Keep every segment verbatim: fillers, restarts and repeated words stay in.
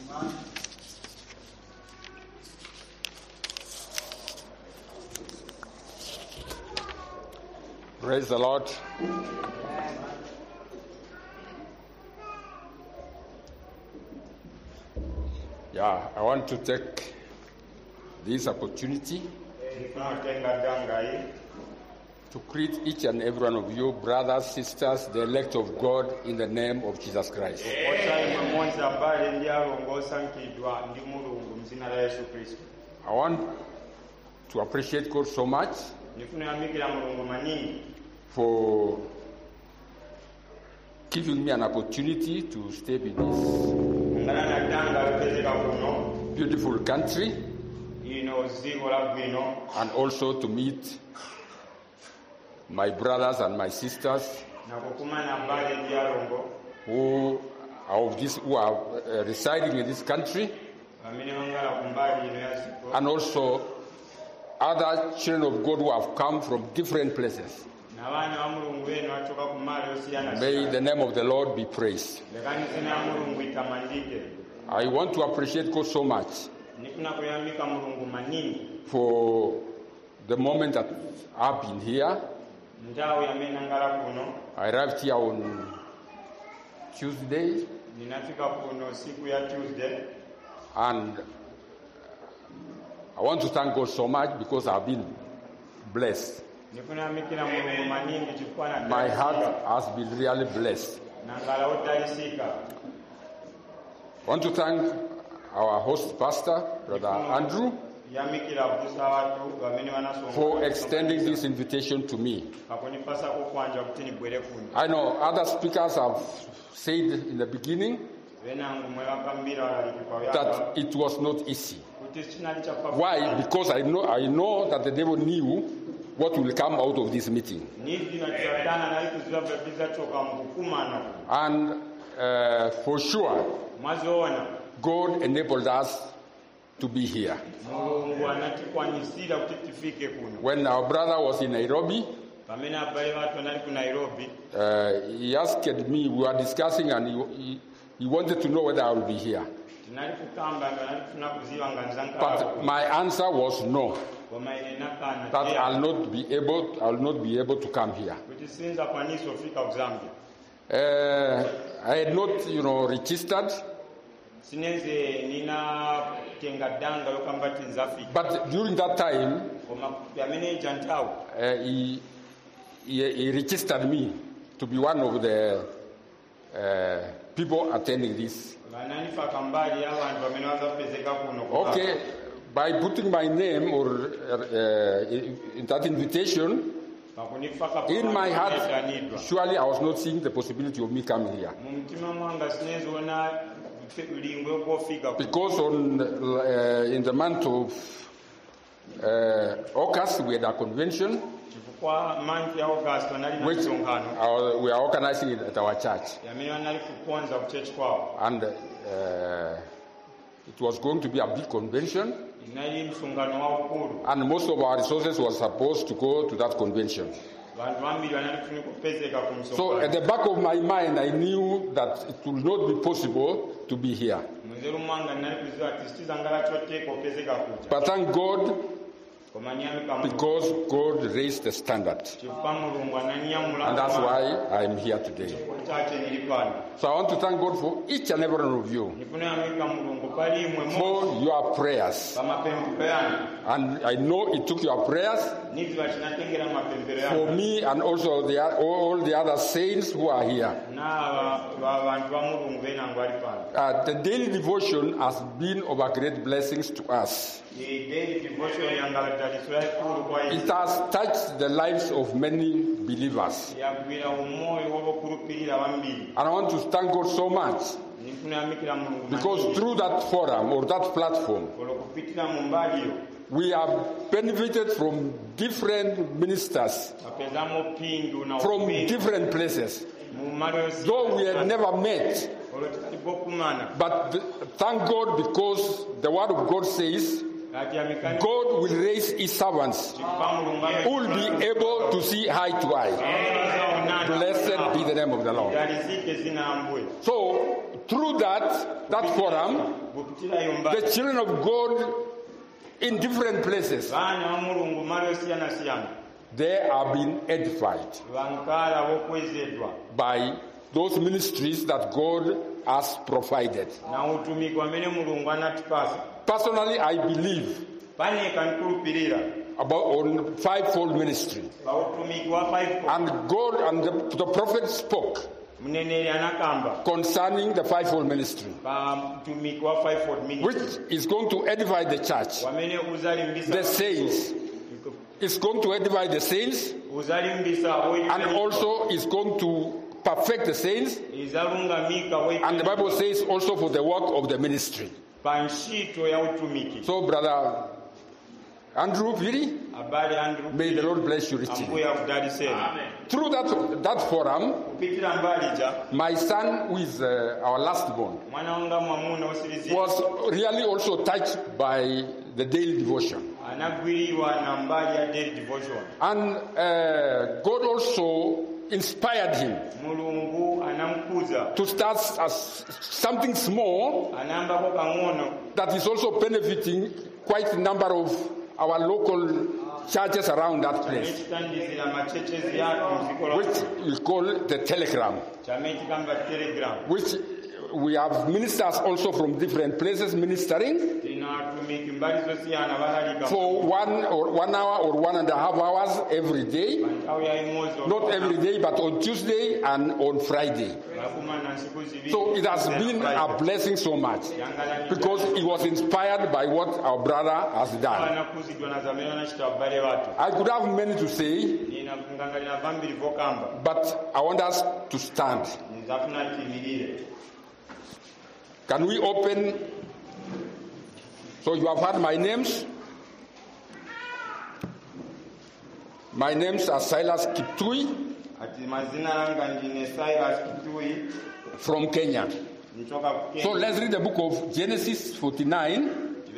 Praise the Lord. Yeah, I want to take this opportunity to greet each and every one of you, brothers, sisters, the elect of God, in the name of Jesus Christ. I want to appreciate God so much for giving me an opportunity to stay in this beautiful country and also to meet my brothers and my sisters who are, of this, who are uh, residing in this country, and also other children of God who have come from different places. May the name of the Lord be praised. I want to appreciate God so much for the moment that I've been here. I arrived here on Tuesday, and I want to thank God so much because I've been blessed. My heart has been really blessed. I want to thank our host pastor, Brother Andrew, for extending this invitation to me. I know other speakers have said in the beginning that it was not easy. Why? Because I know I know that the devil knew what will come out of this meeting. And uh, for sure, God enabled us to be here. When our brother was in Nairobi, uh, he asked me, we were discussing, and he, he, he wanted to know whether I will be here. But my answer was no. That I'll not be able, I'll not be able to come here. Uh, I had not, you know, registered. But during that time, uh, he, he, he registered me to be one of the uh, people attending this. Okay, by putting my name or uh, in that invitation, in my heart, surely I was not seeing the possibility of me coming here. Because on uh, in the month of uh, August, we had a convention which our, we are organizing it at our church. And uh, it was going to be a big convention. And most of our resources were supposed to go to that convention. So at the back of my mind, I knew that it would not be possible to be here. But thank God, because God raised the standard. And that's why I'm here today. So I want to thank God for each and every one of you for your prayers. And I know it took your prayers for me and also the, all the other saints who are here. Uh, the daily devotion has been of a great blessings to us. It has touched the lives of many believers. And I want to thank God so much because through that forum or that platform, we have benefited from different ministers from different places. Though we had never met, but thank God because the word of God says God will raise his servants who will be able to see eye to eye. Blessed be the name of the Lord. So through that, that forum, the children of God in different places, they are being edified by those ministries that God has provided. Personally, I believe about on fivefold ministry. And God and the, the prophet spoke concerning the fivefold ministry, which is going to edify the church, the saints. It's going to edify the saints, and also is going to perfect the saints. And the Bible says also for the work of the ministry. So, brother Andrew Viri, may the Lord bless you richly. Through that, that forum, my son, who is uh, our last born, was really also touched by the daily devotion. And uh, God also inspired him to start as something small that is also benefiting quite a number of our local churches around that place, which we call the Telegram, which we have ministers also from different places ministering for one or one hour or one and a half hours every day. Not every day, but on Tuesday and on Friday. So it has been a blessing so much because it was inspired by what our brother has done. I could have many to say, but I want us to stand. Can we open? So you have heard my names. My names are Silas Kiptui from Kenya. So let's read the book of Genesis forty-nine.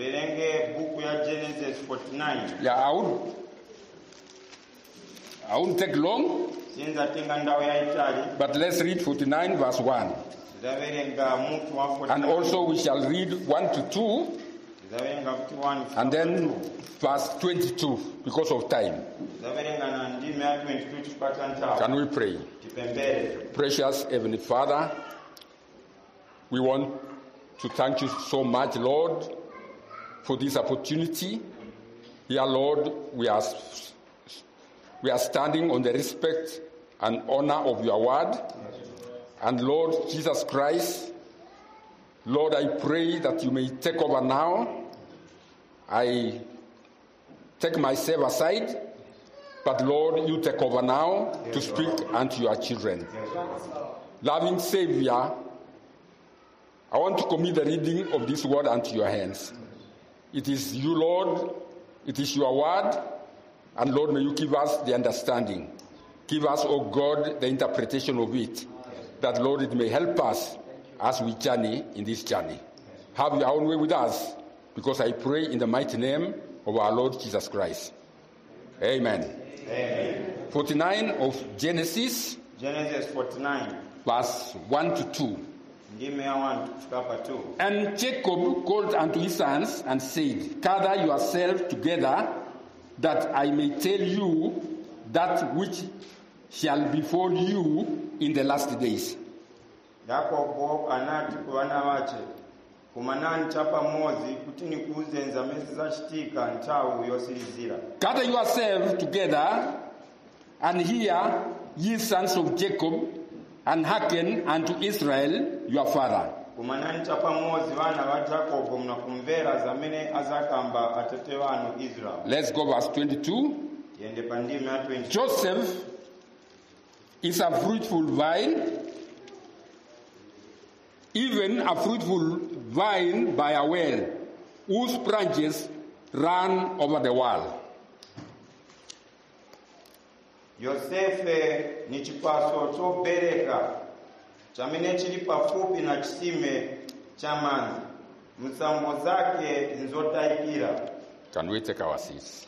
Yeah, I won't, I won't take long. But let's read forty-nine verse one. And also we shall read one to two, and then verse twenty-two because of time. Can we pray? Precious Heavenly Father, we want to thank you so much, Lord, for this opportunity. Here, Lord, we are, we are standing on the respect and honor of your word. And Lord Jesus Christ, Lord, I pray that you may take over now. I take myself aside, but Lord, you take over now to speak unto your children. Loving Savior, I want to commit the reading of this word unto your hands. It is you, Lord. It is your word. And Lord, may you give us the understanding. Give us, oh God, the interpretation of it. That, Lord, it may help us as we journey in this journey. Have your own way with us, because I pray in the mighty name of our Lord Jesus Christ. Amen. Amen. forty-nine of Genesis. Genesis forty-nine. Verse one to two. And Jacob called unto his sons and said, Gather yourselves together, that I may tell you that which shall befall you in the last days. Yakobo anati ku bana bache kumanani chapa mozi kuti nikuze nzamezi zachitika nthawi yosirizira. Gather yourselves together and hear, ye sons of Jacob, and hearken unto Israel your father. Kumanani chapa mozi bana ba Jacob mnakumvera zamene azakamba atete wanu Israel. Let's go verse twenty-two. Yende pandime ya twenty-two. Joseph is a fruitful vine, even a fruitful vine by a well, whose branches run over the wall. Yosefe ni chipaso chobereka chamene chili pafupi na chisime cha manzi, msambo zake nzotaikira. Can we take our seats?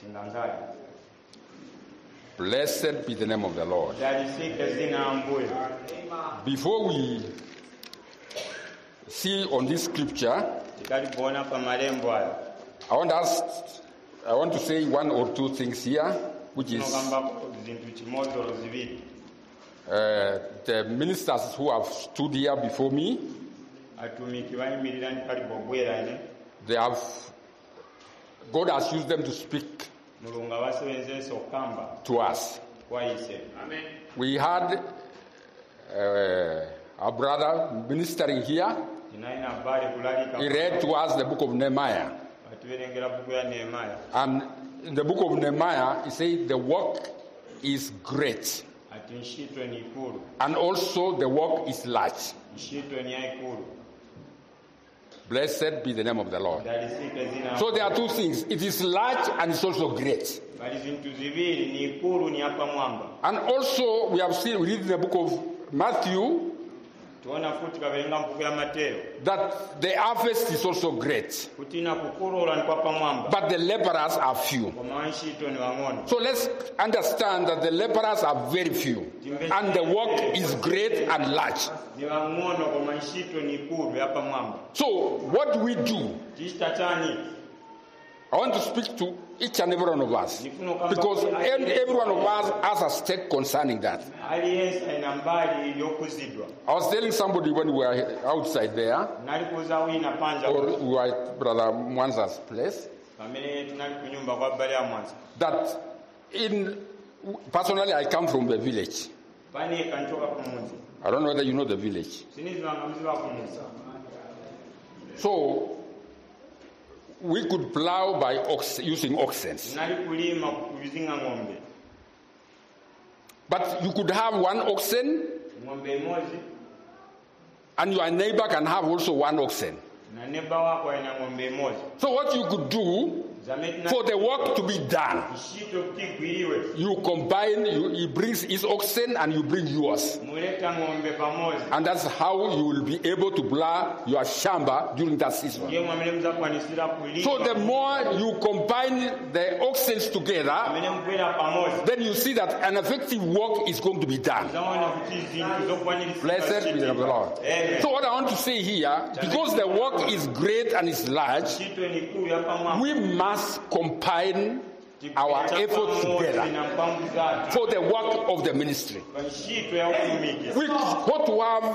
Blessed be the name of the Lord. Before we see on this scripture, tikalipoona pa malembo ayo I want us, I want to say one or two things here, which is tinokambako zinthu chimodzi olo ziwiri. uh, the ministers who have stood here before me, Atumiki bayimirira ndi kalibogwera ine they have, God has used them to speak mulungu abasebenzesa okukamba to us. kwayise. We had uh, our brother ministering here. Tinaina bali kulalika He read to us the book of Nehemiah. atuberengera buku ya Nehemiah. And in the book of Nehemiah, he said the work is great. Ati nshitwe ni ikulu, And also the work is large. nshitwe ni ya ikulu. Blessed be the name of the Lord. Dalisike zina. So there are two things. It is large and it's also great. Bali zinthu ziwiri ni ikulu ni hapa mwamba. And also we have seen, we read in the book of Matthew, Tuona futi kaberenga mpuku ya Mateo. that the harvest is also great. Kutina kukurola ni kwa pa mwamba. But the laborers are few. Kwa maana nshitwe ni wang'ono. So let's understand that the laborers are very few. And the work is great and large. Ni wang'ono kwa maana nshitwe ni ikulu ya hapa mwamba. So what do we do? Chishita chani. I want to speak to each and every one of us. Because every every one of us has a stake concerning that. Aliyensa ina mbali iliyokuzidwa. I was telling somebody when we were outside there, Nalikuza wina panja or we were at Brother Mwanza's place, pamene tunali kunyumba kwa bali ya Mwanza. that in, personally I come from the village. Pani kanchoka kumuzi. I don't know whether you know the village. Sinizi wangamziwa kumuzi. So we could plow by ox, using oxen. Nali kulima kuzinga ng'ombe. But you could have one oxen Ng'ombe moja and your neighbor can have also one oxen. na neba wako ina ng'ombe moja. So what you could do Zameti na for the work to be done, shito kigwiliwe. you combine, you, he brings his oxen and you bring yours. Muleta ng'ombe pamoja. And that's how you will be able to plow your shamba during that season. Ndiye mwamene mza kwanisira kulima. So the more you combine the oxen together, Mwamene mkwela pamoja. then you see that an effective work is going to be done. Zaona kuti zinthu zokwanirisa. Blessed be the name of the Lord. Amen. So what I want to say here, because the work is great and is large, Shito ni kulu ya pamwa. we must combine our efforts together for the work of the ministry. Shito ya utumiki. We ought to have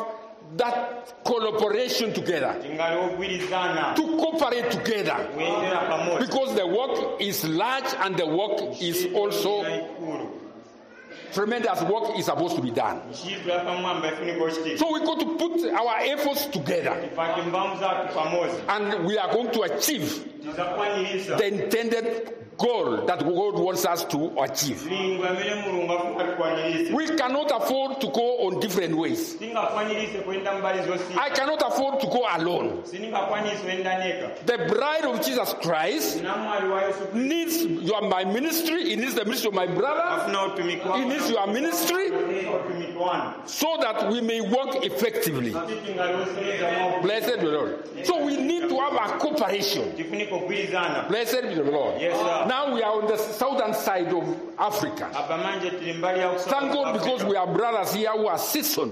that collaboration together, Tingali ogwirizana. to cooperate together, Kuendera pamoja. because the work is large and the work is also ikulu. tremendous work is supposed to be done. Shito ya pamwamba ifuniko shito. So we got to put our efforts together Ipake mbamu zatu pamoja. and we are going to achieve Tizakwanirisa. the intended goal that God wants us to achieve. Lingwa mele mulungu afuka kwanirisa. We cannot afford to go on different ways. Singa kwanirisa kwenda mbali zosi. I cannot afford to go alone. Sininga kwanirisa kwenda neka. The bride of Jesus Christ Namwali wa Yesu. needs your, my ministry, it needs the ministry of my brother, Afuna utumiki wako. it needs your ministry, Utumiki wanu. so that we may work effectively. Tingali oseleza mwa. Blessed be the Lord. So we need to have a cooperation. Tifuniko kwirizana. Blessed be the Lord. Yes, sir. Now we are on the southern side of Africa. Abamanje tilimbali ya kusoma. Thank God, because we have brothers here who are seasoned,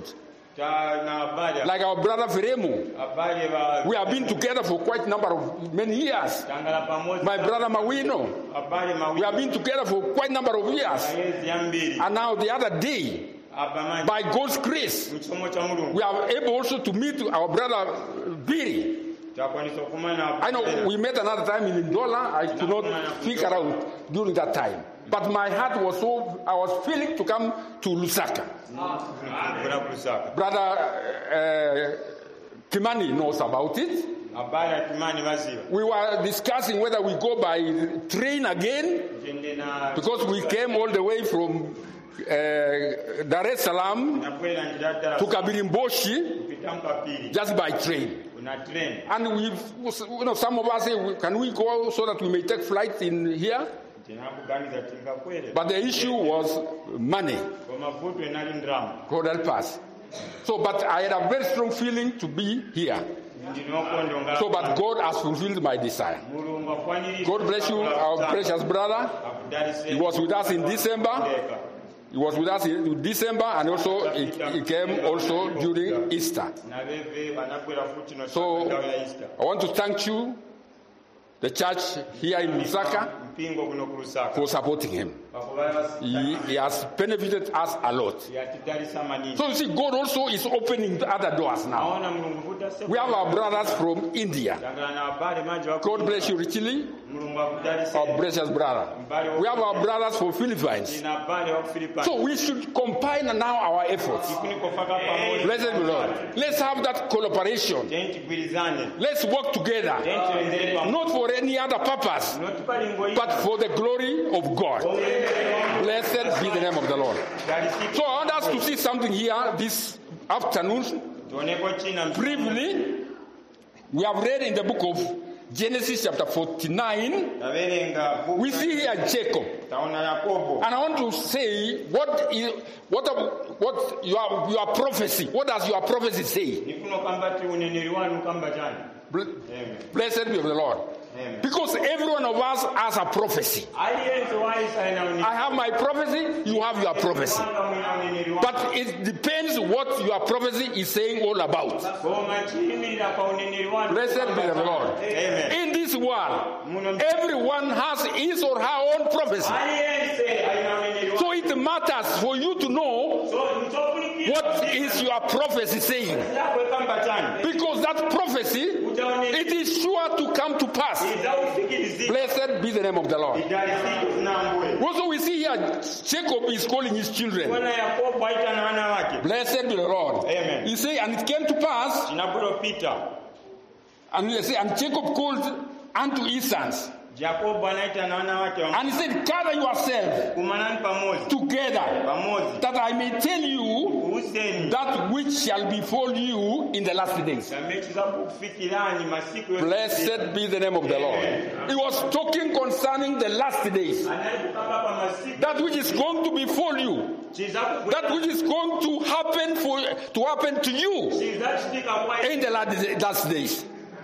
Ta na habari. like our brother Veremu. Habari ba. We have been together for quite a number of many years. Tangala pamoja. My brother Mawino. Habari mawili. We have been together for quite a number of years. Miezi ya mbili. And now the other day, Abamanje. by God's grace, Mchisomo cha Mulungu. we are able also to meet our brother Billy. Takwanisa kumana. I know we met another time in Ndola. I could not figure out during that time. But my heart was so, I was feeling to come to Lusaka. Kuna kusaka. Brother uh, Kimani knows about it. Habari ya Kimani maziwa. We were discussing whether we go by train again, Jende na. because we came all the way from uh, Dar es Salaam Nakwenda njidata. to Kabirimboshi Kupitamka pili. just by train. Una train. And we, you know, some of us say, can we go so that we may take flight in here? Tinabu gani za tinga kwele. But the issue was money. Kwa mafutu enali ndramu. God help us. So, but I had a very strong feeling to be here. Ndinoko ndonga. So, but God has fulfilled my desire. Mulungu akwanirisa. God bless you, our precious brother. He was with us in December. He was with us in December, and also he, he came also during Easter. So I want to thank you, the church here in Lusaka, for supporting him. He, he has benefited us a lot. So you see, God also is opening the other doors now. We have our brothers from India. God bless you richly, our precious brother. We have our brothers from Philippines. So we should combine now our efforts. Blessed be the Lord. Let's have that collaboration. Let's work together, not for any other purpose, but for the glory of God. Blessed be the name of the Lord. So I want us to see something here this afternoon. Briefly, we have read in the book of Genesis chapter forty-nine. We see here Jacob. And I want to say what is what what your your prophecy. What does your prophecy say? Blessed be the Lord. Amen. Because every one of us has a prophecy. I have my prophecy, you have your prophecy. But it depends what your prophecy is saying all about. Blessed be the Lord. Amen. In this world, everyone has his or her own prophecy. So it matters for you to know what is your prophecy saying. Because that prophecy, it is sure to come to pass. Blessed be the name of the Lord. Also we see here Jacob is calling his children. Blessed be the Lord. Amen. He say, and it came to pass, and he say, and Jacob called unto his sons, and he said, gather yourselves together, that I may tell you that which shall befall you in the last days. Blessed be the name of the Lord. He was talking concerning the last days. That which is going to befall you. That which is going to happen for to happen to you in the last days.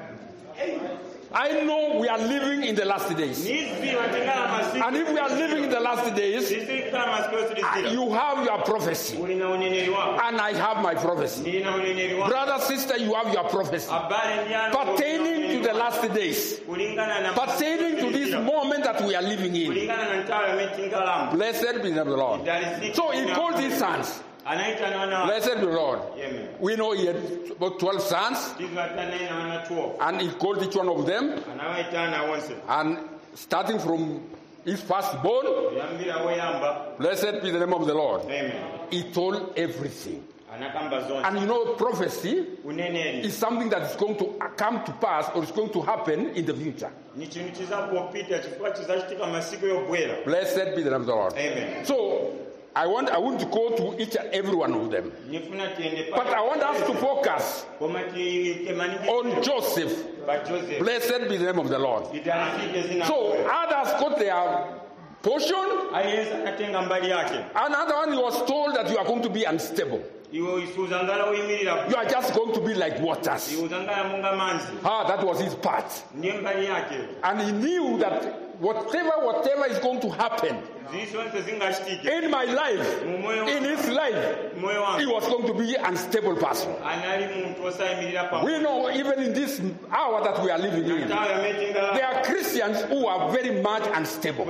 I know we are living in the last days. And if we are living in the last days, you have your prophecy. And I have my prophecy. Brother, sister, you have your prophecy. Pertaining to the last days. Pertaining to this moment that we are living in. Blessed be the Lord. So he called his sons. Blessed be the Lord. Amen. We know he had about twelve sons, and he called each one of them, and starting from his firstborn, blessed be the name of the Lord. Amen. He told everything. And you know, prophecy is something that is going to come to pass or is going to happen in the future. Blessed be the name of the Lord. Amen. So I want I want to go to each and every one of them. But I want us to focus on Joseph. Blessed be the name of the Lord. So others got their portion. Another one, he was told that you are going to be unstable. You are just going to be like waters. Ah, that was his part. And he knew that whatever, whatever is going to happen in my life, in his life, he was going to be an unstable person. We know even in this hour that we are living in, there are Christians who are very much unstable.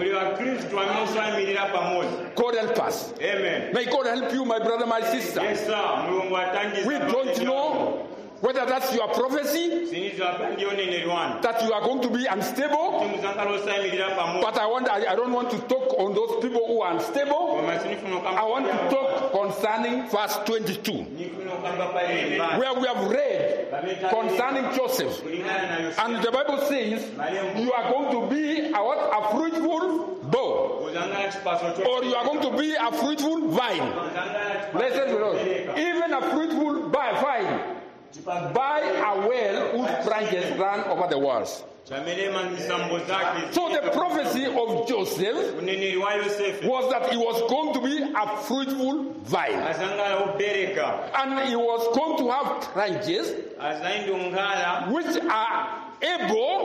God help us. Amen. May God help you, my brother, my sister. Yes, sir. We don't know whether that's your prophecy, that you are going to be unstable. But I want I, I don't want to talk on those people who are unstable. I want to talk concerning verse twenty-two, where we have read concerning Joseph. And the Bible says, you are going to be a, what, a fruitful bough, or you are going to be a fruitful vine. Blessed be the Lord. Even a fruitful vine by a well whose branches run over the walls. So the prophecy of Joseph was that he was going to be a fruitful vine, and he was going to have branches which are able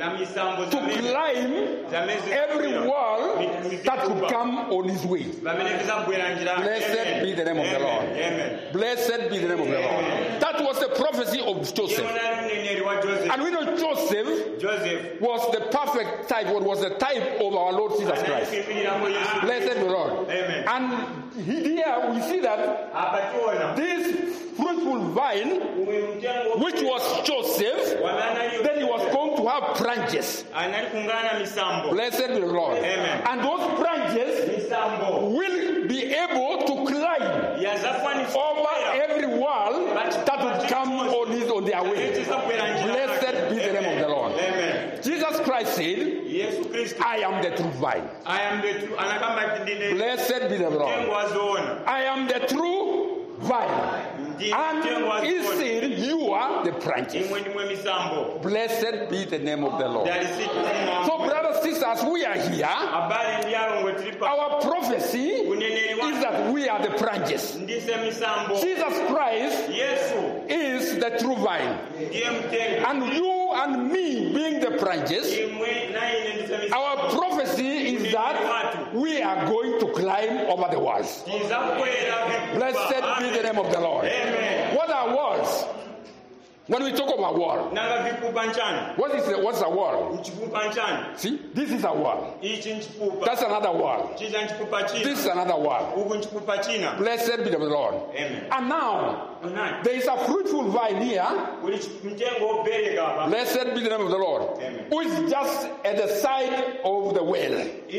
to climb every wall that could come on his way. Blessed be the name of the Lord. Blessed be the name of the Lord. That was the prophecy of Joseph. And we know Joseph was the perfect type, what was the type of our Lord Jesus Christ. Blessed be the Lord. And here we see that this fruitful vine, which was Joseph, then he was going to have branches. Blessed be the Lord. Amen. And those branches will be able to climb over every wall that would come on, his, on their way. Blessed be the name of the Lord. Amen. Jesus Christ said, I am the true vine. I am the true. Blessed be the Lord. I am the true vine. And he said, you are the branches. Blessed be the name of the Lord. So, brothers and sisters, we are here. Our prophecy is that we are the branches. Jesus Christ is the true vine. And you and me being the branches, our prophecy is that we are going to climb over the walls. Blessed be the name of the Lord. Amen. What are walls? When we talk about wall, what is the, what's a wall? See, this is a wall. That's another wall. This is another wall. Blessed be the Lord. Amen. And now, there is a fruitful vine here. Blessed be the name of the Lord. Amen. Who is just at the side of the well.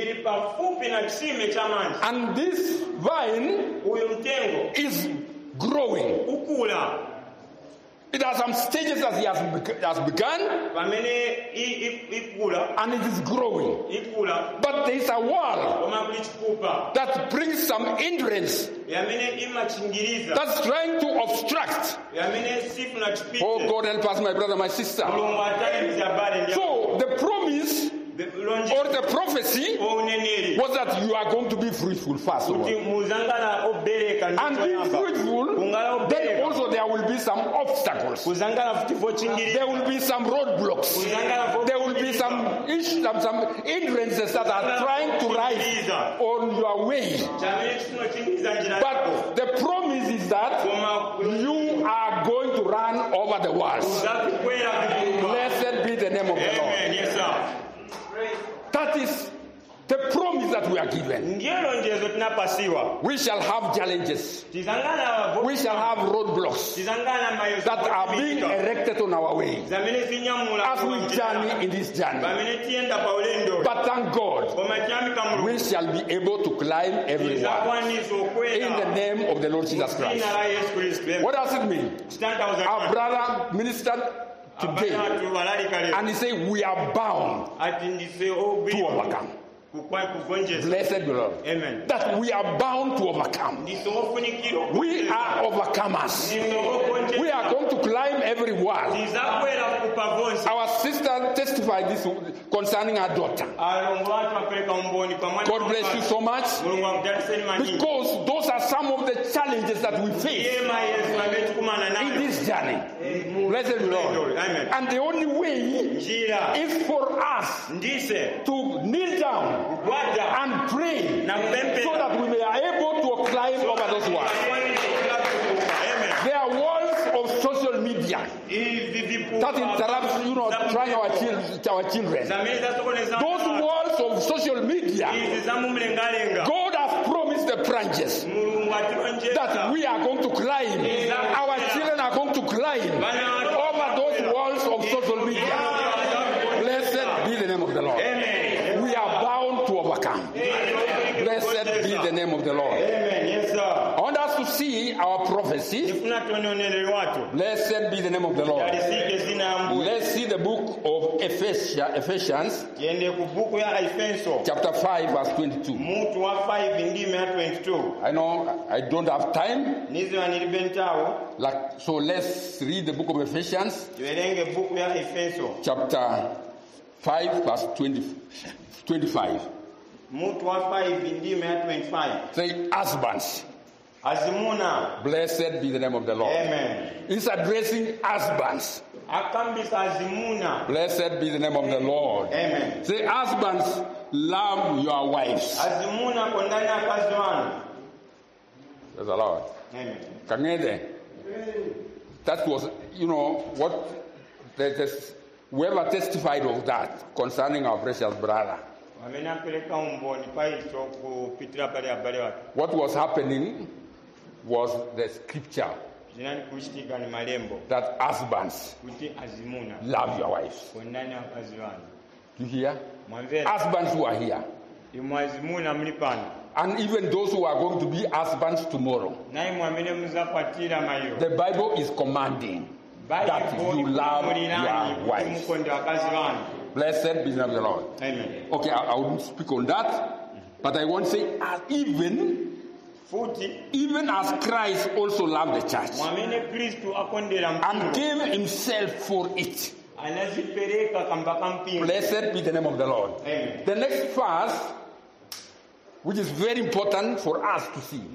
And this vine is growing. It has some stages that he has, has begun, and it is growing. But there is a wall that brings some hindrance, that's trying to obstruct. Oh, God help us, my brother, my sister. So the promise or the prophecy was that you are going to be fruitful first of all. And being fruitful, then also there will be some obstacles. There will be some roadblocks. There will be some issues, some, some hindrances that are trying to rise on your way. But the promise is that you are going to run over the walls. Blessed be the name of the Lord. That is the promise that we are given. We shall have challenges. We shall have roadblocks that are being erected on our way as we journey in this journey. But thank God, we shall be able to climb every wall in the name of the Lord Jesus Christ. What does it mean? Our brother ministered today, and he said we are bound to overcome. Blessed be Lord. Amen. That we are bound to overcome. We are overcomers. We are going to climb every wall. Our sister testified this concerning her daughter. God bless you so much. Because those are some of the challenges that we face in this journey. Blessed be Lord. Amen. And the only way is for us to kneel down and pray so that we may be able to climb over those walls. There are walls of social media that interrupt, you know, trying our children. Our children. Those walls of social media, God has promised the branches that we are going to climb. Our children are going to climb over those walls of social media. Blessed be the name of the Lord. We are bound to overcome. Blessed be the name of the Lord. Amen. Yes, sir. I want us to see our prophecy. Blessed be the name of the Lord. Let's see the book of Ephesians, chapter five, verse twenty-two. I know I don't have time, like, so let's read the book of Ephesians, chapter five, verse twenty, twenty-five. Say, husbands, azimuna. Blessed be the name of the Lord. Amen. He's addressing husbands. Akambisa azimuna. Blessed be the name of the Lord. Amen. Say, husbands, love your wives. Azimuna kondani akazi wanu. Praise the Lord. Amen. Kangede. That was, you know, what that is, whoever testified of that concerning our precious brother. What was happening was the scripture that husbands love your wives. You hear? Husbands who are here. And even those who are going to be husbands tomorrow. The Bible is commanding that you love your wives. Blessed be the name of the Lord. Amen. Okay, I, I won't speak on that, but I want to say, uh, even, even as Christ also loved the church and gave himself for it. Blessed be the name of the Lord. Amen. The next verse, which is very important for us to see.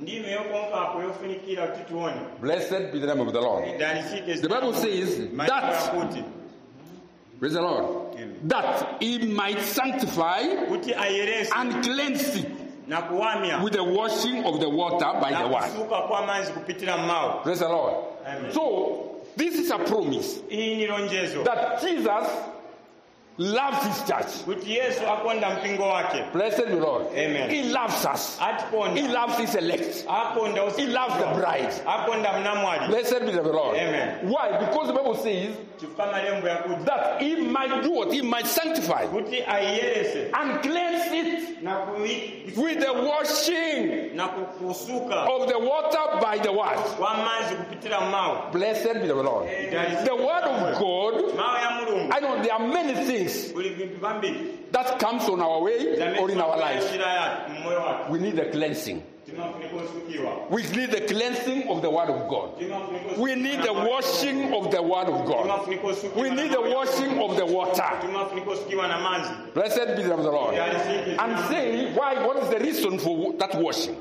Blessed be the name of the Lord. The Bible says that, praise the Lord, that he might sanctify and cleanse it with the washing of the water by the word. Praise the Lord. Amen. So, this is a promise that Jesus loves his church. Blessed be the Lord. Amen. He loves us. He loves his elect. He loves the bride. Blessed be the Lord. Amen. Why? Because the Bible says that he might do what? He might sanctify and cleanse it with the washing of the water by the word. Blessed be the Lord. The word of God, I know there are many things that comes on our way or in our life. We need the cleansing. We need the cleansing of the word of God. We need the washing of the word of God. We need the washing of the water. Blessed be the name of the Lord. And say, why? What is the reason for that washing?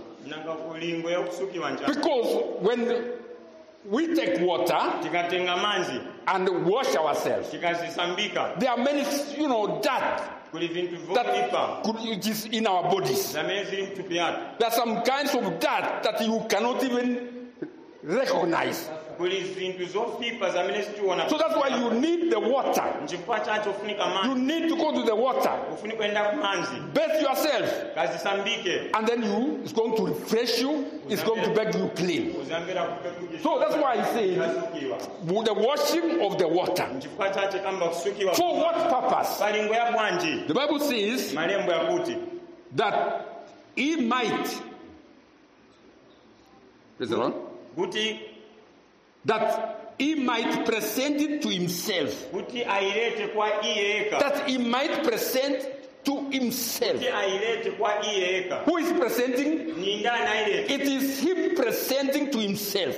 Because when we take water and wash ourselves, there are many, you know, dirt that could, it is in our bodies. There are some kinds of dirt that you cannot even recognize. So that's why you need the water. You need to go to the water, bathe yourself, and then you, it's going to refresh you, it's going to make you clean. So that's why I say the washing of the water. For what purpose? The Bible says that he might, praise the Lord, that he might present it to himself. That he might present to himself. Who is presenting? It is him presenting to himself.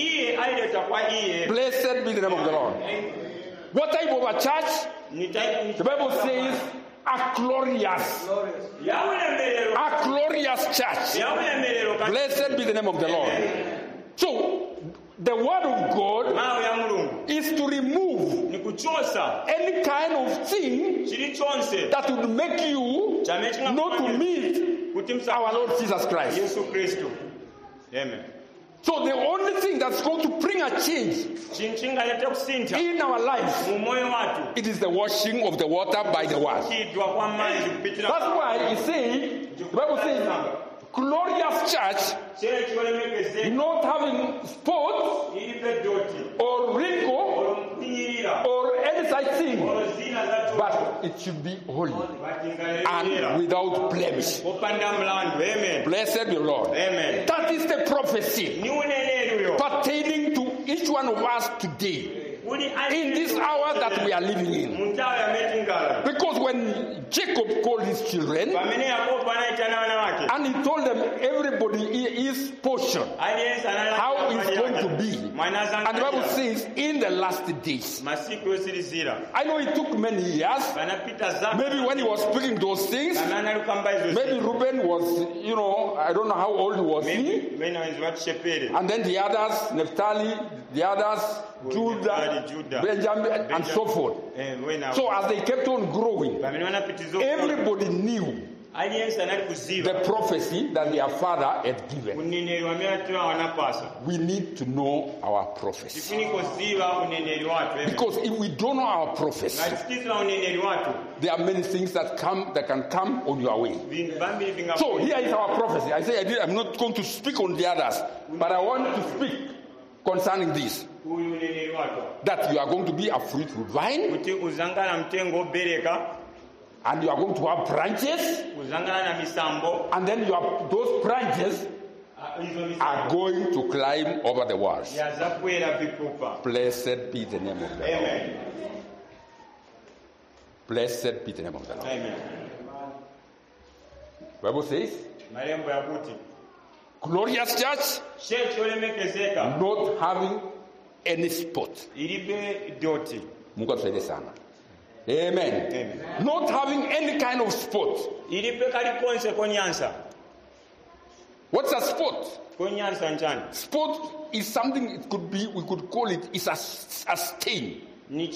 Blessed be the name of the Lord. What type of a church? The Bible says a glorious, a glorious church. Blessed be the name of the Lord. So, the word of God is to remove any kind of thing that would make you not to meet our Lord Jesus Christ. Amen. So the only thing that's going to bring a change in our lives, it is the washing of the water by the word. That's why he says, the Bible says, glorious church, not having spot or wrinkle or any such thing, but it should be holy and without blemish. Blessed be the Lord. Amen. That is the prophecy pertaining to each one of us today. in this hour that we are living in. Because when Jacob called his children and he told them everybody his portion, how it's going to be. And the Bible says in the last days. I know it took many years. Maybe when he was speaking those things, maybe Reuben was, you know, I don't know how old he was. He. And then the others, Naphtali, the others, Judah, Benjamin, and so forth. So as they kept on growing, everybody knew the prophecy that their father had given. We need to know our prophecy. Because if we don't know our prophecy, there are many things that come that can come on your way. So here is our prophecy. I say I did, I'm not going to speak on the others, but I want to speak concerning this. That you are going to be a fruitful vine. And you are going to have branches. And then you have, those branches are going to climb over the walls. Blessed be the name of the Lord. Blessed be the name of the Lord. Amen. Bible says, glorious church, not having any spot. Mungu atusaidie sana. Amen. Amen. Not having any kind of spot. What's a spot? Spot is something, it could be, we could call it, is a, a stain. And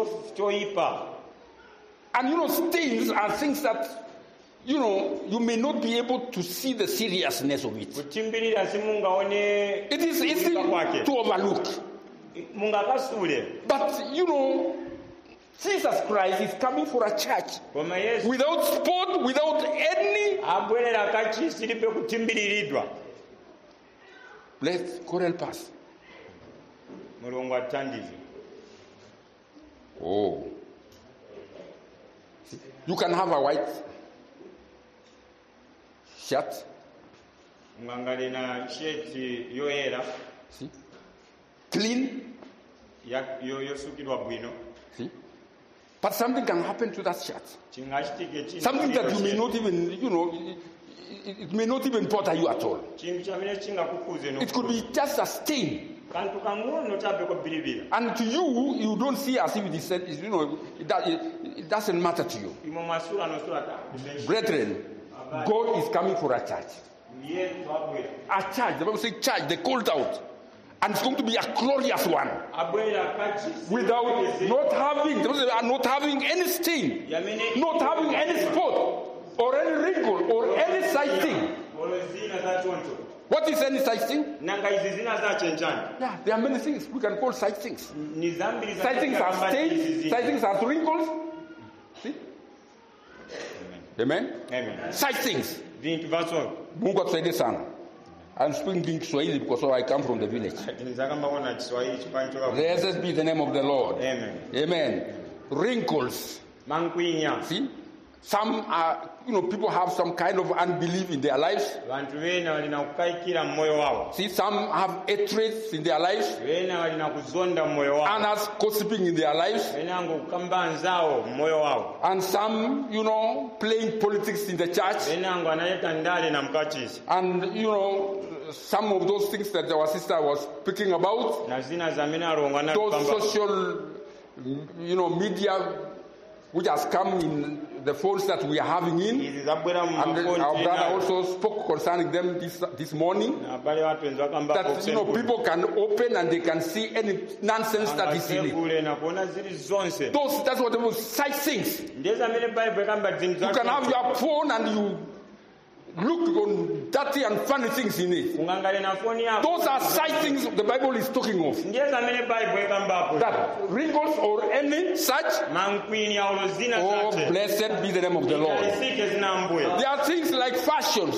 you know, stains are things that, you know, you may not be able to see the seriousness of it. It is easy to overlook. But, you know, Jesus Christ is coming for a church without spot, without any. Let's go help us. Oh. You can have a white shirt. See? Clean. See? But something can happen to that shirt. Something that you may not even, you know, it, it, it may not even bother you at all. It could be just a stain. And to you, you don't see as if it is, you know, it, it, it doesn't matter to you. Brethren, God is coming for a church. A church, the Bible says church, they called out. And it's going to be a glorious one. Without not having, not having any stain, not having any spot, or any wrinkle, or any such thing. What is any such thing? Yeah, there are many things we can call such things. Such things are stains, such things are wrinkles. See? Amen? Amen. Such things. Mungu atusaidie sana. I'm speaking Kiswahili because I come from the village. Blessed be the name of the Lord. Amen. Amen. Wrinkles. See? Some are, you know, people have some kind of unbelief in their lives. See, some have hatreds in their lives. Others gossiping in their lives. And some, you know, playing politics in the church. And, you know, some of those things that our sister was speaking about. Those social, you know, media which has come in the phones that we are having in. And our brother also spoke concerning them this, this morning. That, you know, people can open and they can see any nonsense that is in it. Those, that's what they will say things. You can have your phone and you look on dirty and funny things in it. Those are side things the Bible is talking of. That wrinkles or any such. Oh, blessed be the name of the Lord. There are things like fashions.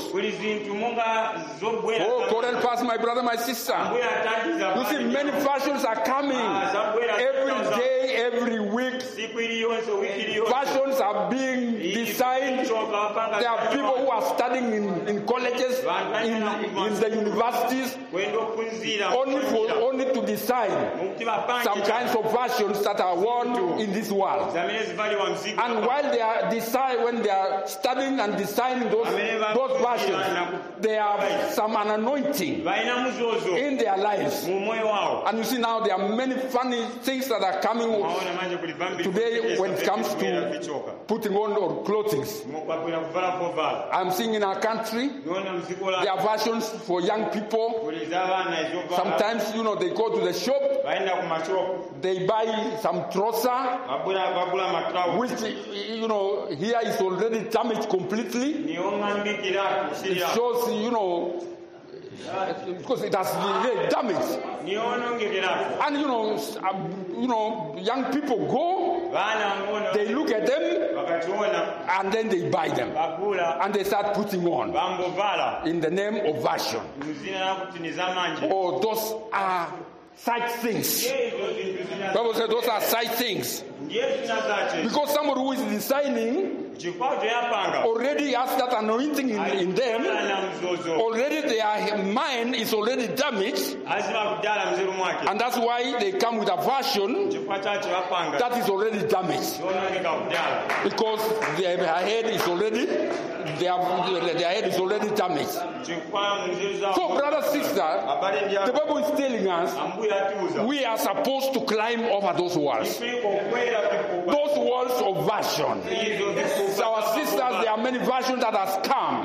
Oh, God help us, my brother, my sister. You see, many fashions are coming every day, every week. Fashions are being designed. There are people who are studying studying in, in colleges, in, in the universities, only for only to design some kinds of versions that are worn in this world. And while they are design, when they are studying and designing those those versions, they have some an anointing in their lives. And you see now there are many funny things that are coming today when it comes to putting on or clothing. I'm seeing in our country there are versions for young people. Sometimes, you know, they go to the shop, they buy some trouser, which, you know, here is already damaged completely. It shows, you know, because it has been very damaged. And you know, you know, young people go, they look at them, and then they buy them, and they start putting on in the name of version. Oh, those are such things. Bible says those are such things. Because somebody who is designing already has that anointing in, in them. Already their mind is already damaged. And that's why they come with a version that is already damaged. Because their head is already their, their head is already damaged. So, brother, sister, the Bible is telling us we are supposed to climb over those walls. Those walls of version. So our sisters, there are many versions that has come.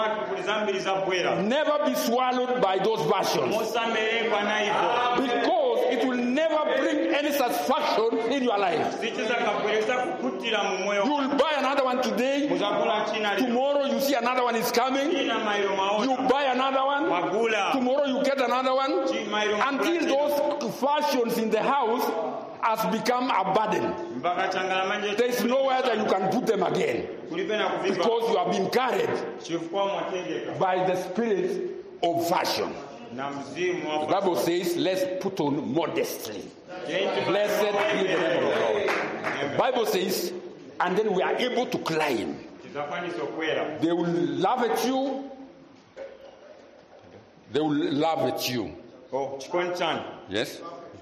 Never be swallowed by those versions. Because it will never bring any satisfaction in your life. You will buy another one today. Tomorrow you see another one is coming. You buy another one. Tomorrow you get another one. Until those fashions in the house has become a burden. There is nowhere that you can put them again. Because you have been carried by the spirit of fashion. The Bible says, let's put on modestly. Blessed be the name of the Lord. The Bible says, and then we are able to climb. They will laugh at you. They will laugh at you. Yes?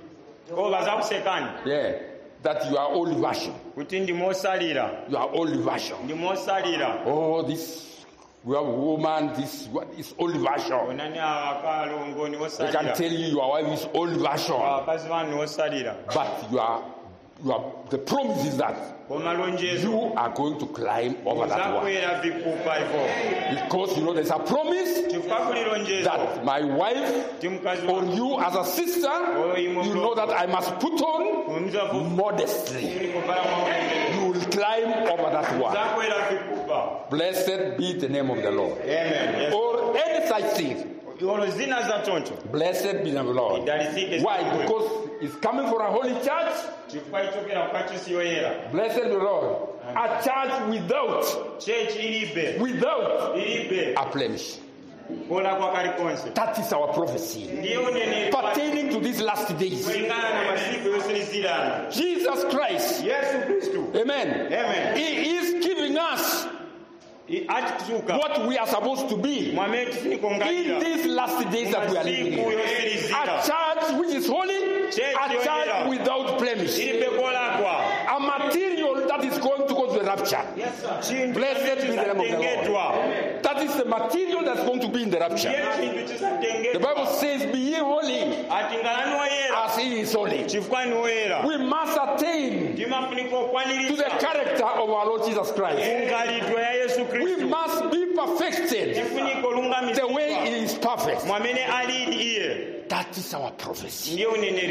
Yeah. That you are old version. You are old version. Oh, this we have a woman, this what is old version. I can tell you your wife is old version. But you are you are the promise is that you are going to climb over that one. Because you know there's a promise that my wife or you as a sister, you know that I must put on modestly. You will climb over that one. Blessed be the name of the Lord. Amen. Or any such thing. Blessed be the name of the Lord. Why? Because it's coming for a holy church. Blessed be the Lord. A church without without a blemish. That is our prophecy pertaining to these last days. Jesus Christ, amen. Amen. He is giving us what we are supposed to be in these last days that we are living in. A church which is holy, a church without blemish, a material that is going to go to the rapture. Blessed be the name of the Lord. That is the material that's going to be in the rapture. The Bible says, be ye holy as he is holy. We must attain to the character of our Lord Jesus Christ. We must be perfected the way he is perfect. That is our prophecy.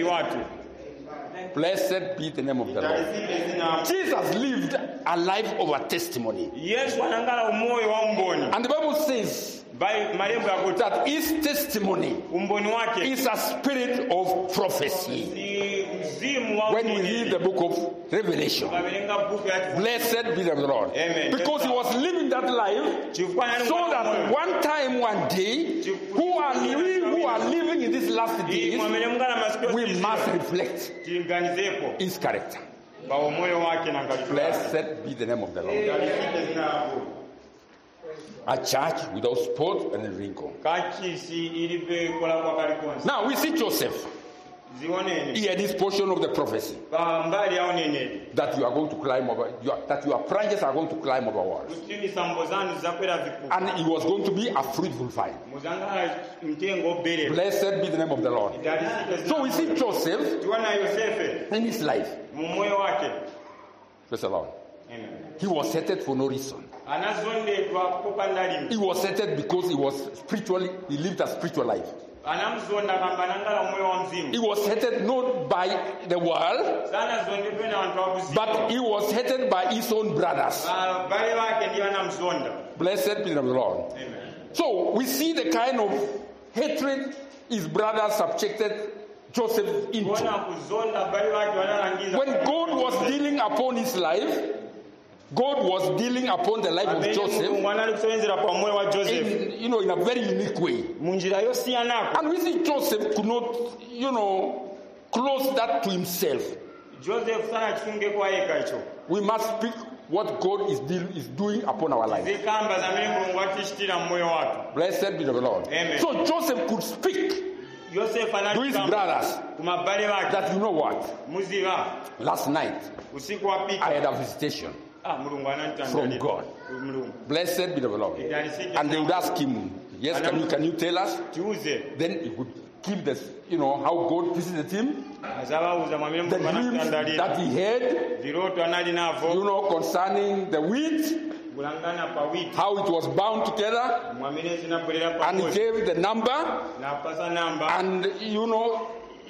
Blessed be the name of the Lord. Jesus lived a life of a testimony. And the Bible says that his testimony is a spirit of prophecy. When we read the book of Revelation, blessed be the Lord. Amen. Because he was living that life so that one time, one day, who are we who are living in these last days, we must reflect his character. Blessed be the name of the Lord. A church without spot and wrinkle. kachisi ilibe kola kwa kalikonsi. Now we see Joseph. Zioneni. Here, this portion of the prophecy Ba mbali yao nene. that you are going to climb over, you are, that your branches are going to climb over walls. Kutini sambozani zakwera viku. And it was going to be a fruitful vine. Muzanga mtengo bele. Blessed be the name of the Lord. So we see Joseph Tuona Yosefe in his life. mumoyo wake. Praise the Lord. Amen. He was hated for no reason. Anazonde kwa kupanda He was hated because he was spiritually, he lived a spiritual life. anamzonda kamba nangala moyo wa mzimu. He was hated not by the world, Sana zonde pena wantu wakuzimu. but he was hated by his own brothers. Ba- bale wake ndiyo anamzonda. Blessed be the name of the Lord. Amen. So we see the kind of hatred his brothers subjected Joseph into. Kuona kuzonda bale wake wanarangiza. When God was dealing upon his life, God was dealing upon the life of Joseph Mungu analikusoenzera kwa moyo wa Joseph. in, you know, in a very unique way. Munjira yosi yanako. And we see Joseph could not, you know, close that to himself. Joseph sana kifunge kwa eka hicho. We must speak what God is, deal, is doing upon our life. Zikamba za mimi Mungu atishitira moyo wake. Blessed be the Lord. Amen. So Joseph could speak Joseph to his analikamba brothers kumabale wake. that, you know what, Muziva last night usiku wa pita. I had a visitation Ah, Mulungu ananitangalia. from God. Mulungu. Blessed be the Lord. And they would ask him, yes, can you, can you tell us? Tuuze. Then he would give this, you know, how God visited him, Azabauza mwamile the Mulungu dreams ananitangalia. that he had, Viroto anali navo. you know, concerning the wheat, Bulangana pa wiki. how it was bound together, Mwamile zinabolera pa and he moja. gave the number, Na pasa namba. and, you know,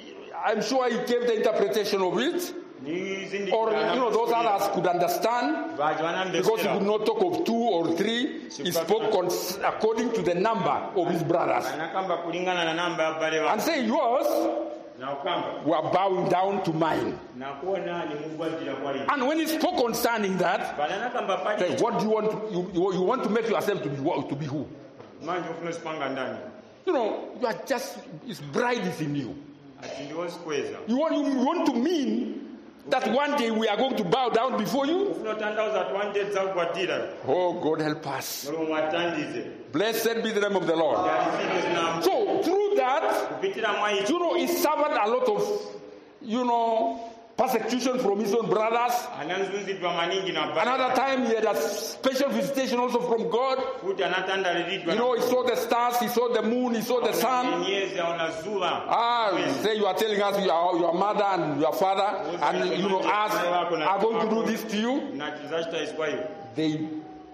I'm sure he gave the interpretation of it, Ni zindi or, you know, those others could understand, because he could not talk of two or three. He spoke cons- according to the number of his brothers. Anakamba kulingana na namba ya bale wa. And say, yours Na ukamba. were bowing down to mine. Na kuona ni Mungu ajira kwa hili. And when he spoke concerning that, Bana nakamba pali. say, what do you want? To, you, you, you want to make yourself to be what- to be who? Manje ufuna sipanga ndani. You know, you are just, his bride is in you. Ati ndio sikweza. You want, you want to mean that one day we are going to bow down before you? Ufuna tandauza tuanje za kuatira. Oh, God help us. Mulungu atandize. Blessed be the name of the Lord. Yalizike zina So through that, kupitira mwa hicho. you know, he suffered a lot of, you know, persecution from his own brothers. Ananzunzidwa maningi na bale. Another time he had a special visitation also from God. Futi anatanda lidwa. You know, he saw the stars, he saw the moon, he saw the sun. Nyezi aonazua. Ah, say you are telling us your, your mother and your father and, you know, us are going to do this to you. Na kizashita isikwa hiyo. They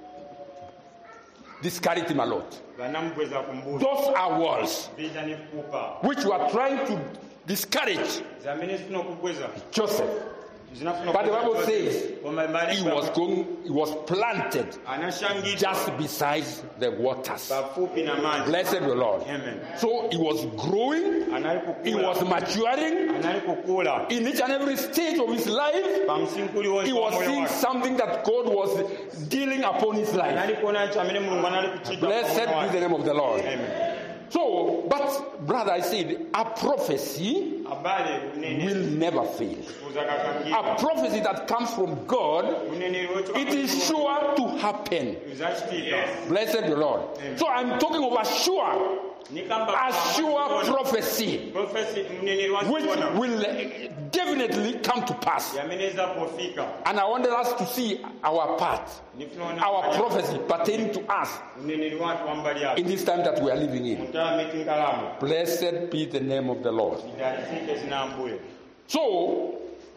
discouraged him a lot. Vanamkweza kumbuza. Those are words Bija ni kupa. which were trying to discourage Zamini sino kukweza. Joseph. But the Bible says he was going, he was planted Anashangita. just beside the waters. Bafupi na maji. Blessed be the Lord. Amen. So he was growing, he was maturing. Analikukula. In each and every stage of his life, Pamsinkuli wonse he wa was moyo seeing wake. something that God was dealing upon his life. Analikuona hicho amene Mungu analikuchika kwa Blessed moyo be wake. the name of the Lord. Amen. So, but brother, I said, a prophecy Habari unene. will never fail. Uzakakakika. A prophecy that comes from God, Unene wetu. it is sure to happen. Uzashtika. Blessed be the Lord. So I'm talking of a sure, Nikamba. a sure prophecy, Prophecy unene which wasiona. will definitely come to pass. Yameneza kufika. And I wanted us to see our part, Nifunaona. our prophecy pertaining to us Unene watu wambali yako. in this time that we are living in. Mtaa metingalamu. Blessed be the name of the Lord. Idalisike zinambuye. So,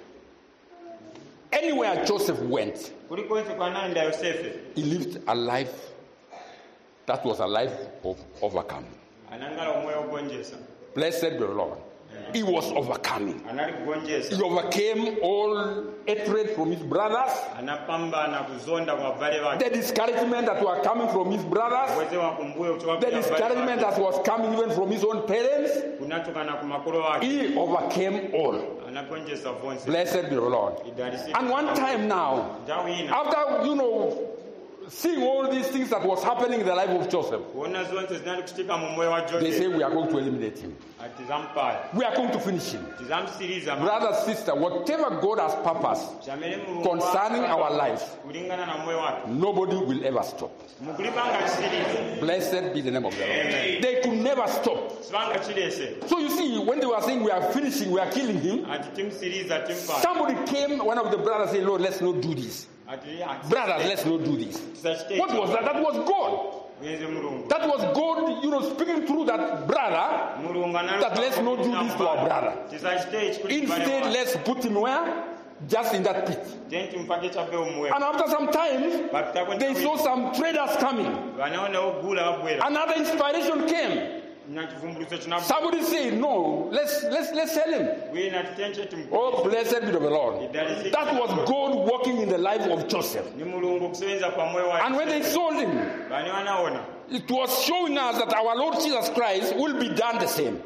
anywhere Joseph went, Kuliko hicho kwa nanda Yosefe. he lived a life that was a life of overcome. Anangala omwoyo ogonjesa. Blessed be the Lord. He was overcoming. Anali kugonjesa. He overcame all hatred from his brothers, Anapamba na kuzonda kwa vale wake. the discouragement that were coming from his brothers, Uweze wakumbuye kutoka the kwa vale discouragement wake. that was coming even from his own parents. Kunatoka na kumakolo wake. He overcame all. Anagonjesa vonse. Blessed be the Lord. Idalisike. And one time now, Njawina. after, you know, seeing all these things that was happening in the life of Joseph, they say we are going to eliminate him. We are going to finish him. Brother, sister, whatever God has purposed concerning our life, nobody will ever stop. Blessed be the name of the Lord. They could never stop. So you see, when they were saying we are finishing, we are killing him, somebody came, one of the brothers said, Lord, let's not do this. Brothers, let's not do this. What was that? That was God. That was God, you know, speaking through that brother, that let's not do this to our brother. Instead, let's put him where? Just in that pit. And after some time, they saw some traders coming. Another inspiration came. Somebody said, no, let's let's let's sell him. Oh, blessed be the Lord. That was God working in the life of Joseph. And when they sold him, it was showing us that our Lord Jesus Christ will be done the same.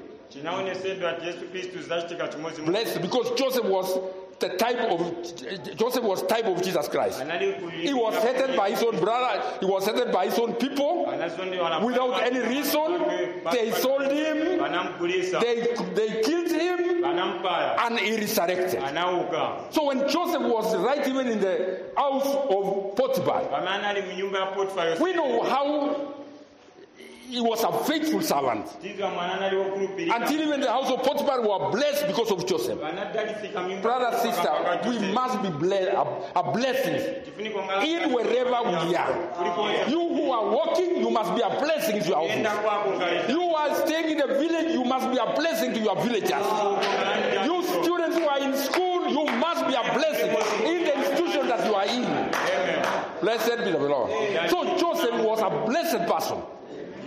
Blessed, because Joseph was the type of Joseph was type of Jesus Christ. He was hated by his own brother. He was hated by his own people without any reason. They sold him. They they killed him, and he resurrected. So when Joseph was right even in the house of Potiphar, we know how he was a faithful servant. Until even the house of Potiphar were blessed because of Joseph. Brother, sister, we must be blessed, a, a blessing in wherever we are. You who are working, you must be a blessing to your office. You are staying in a village, you must be a blessing to your villagers. You students who are in school, you must be a blessing in the institution that you are in. Blessed be the Lord. So Joseph was a blessed person. In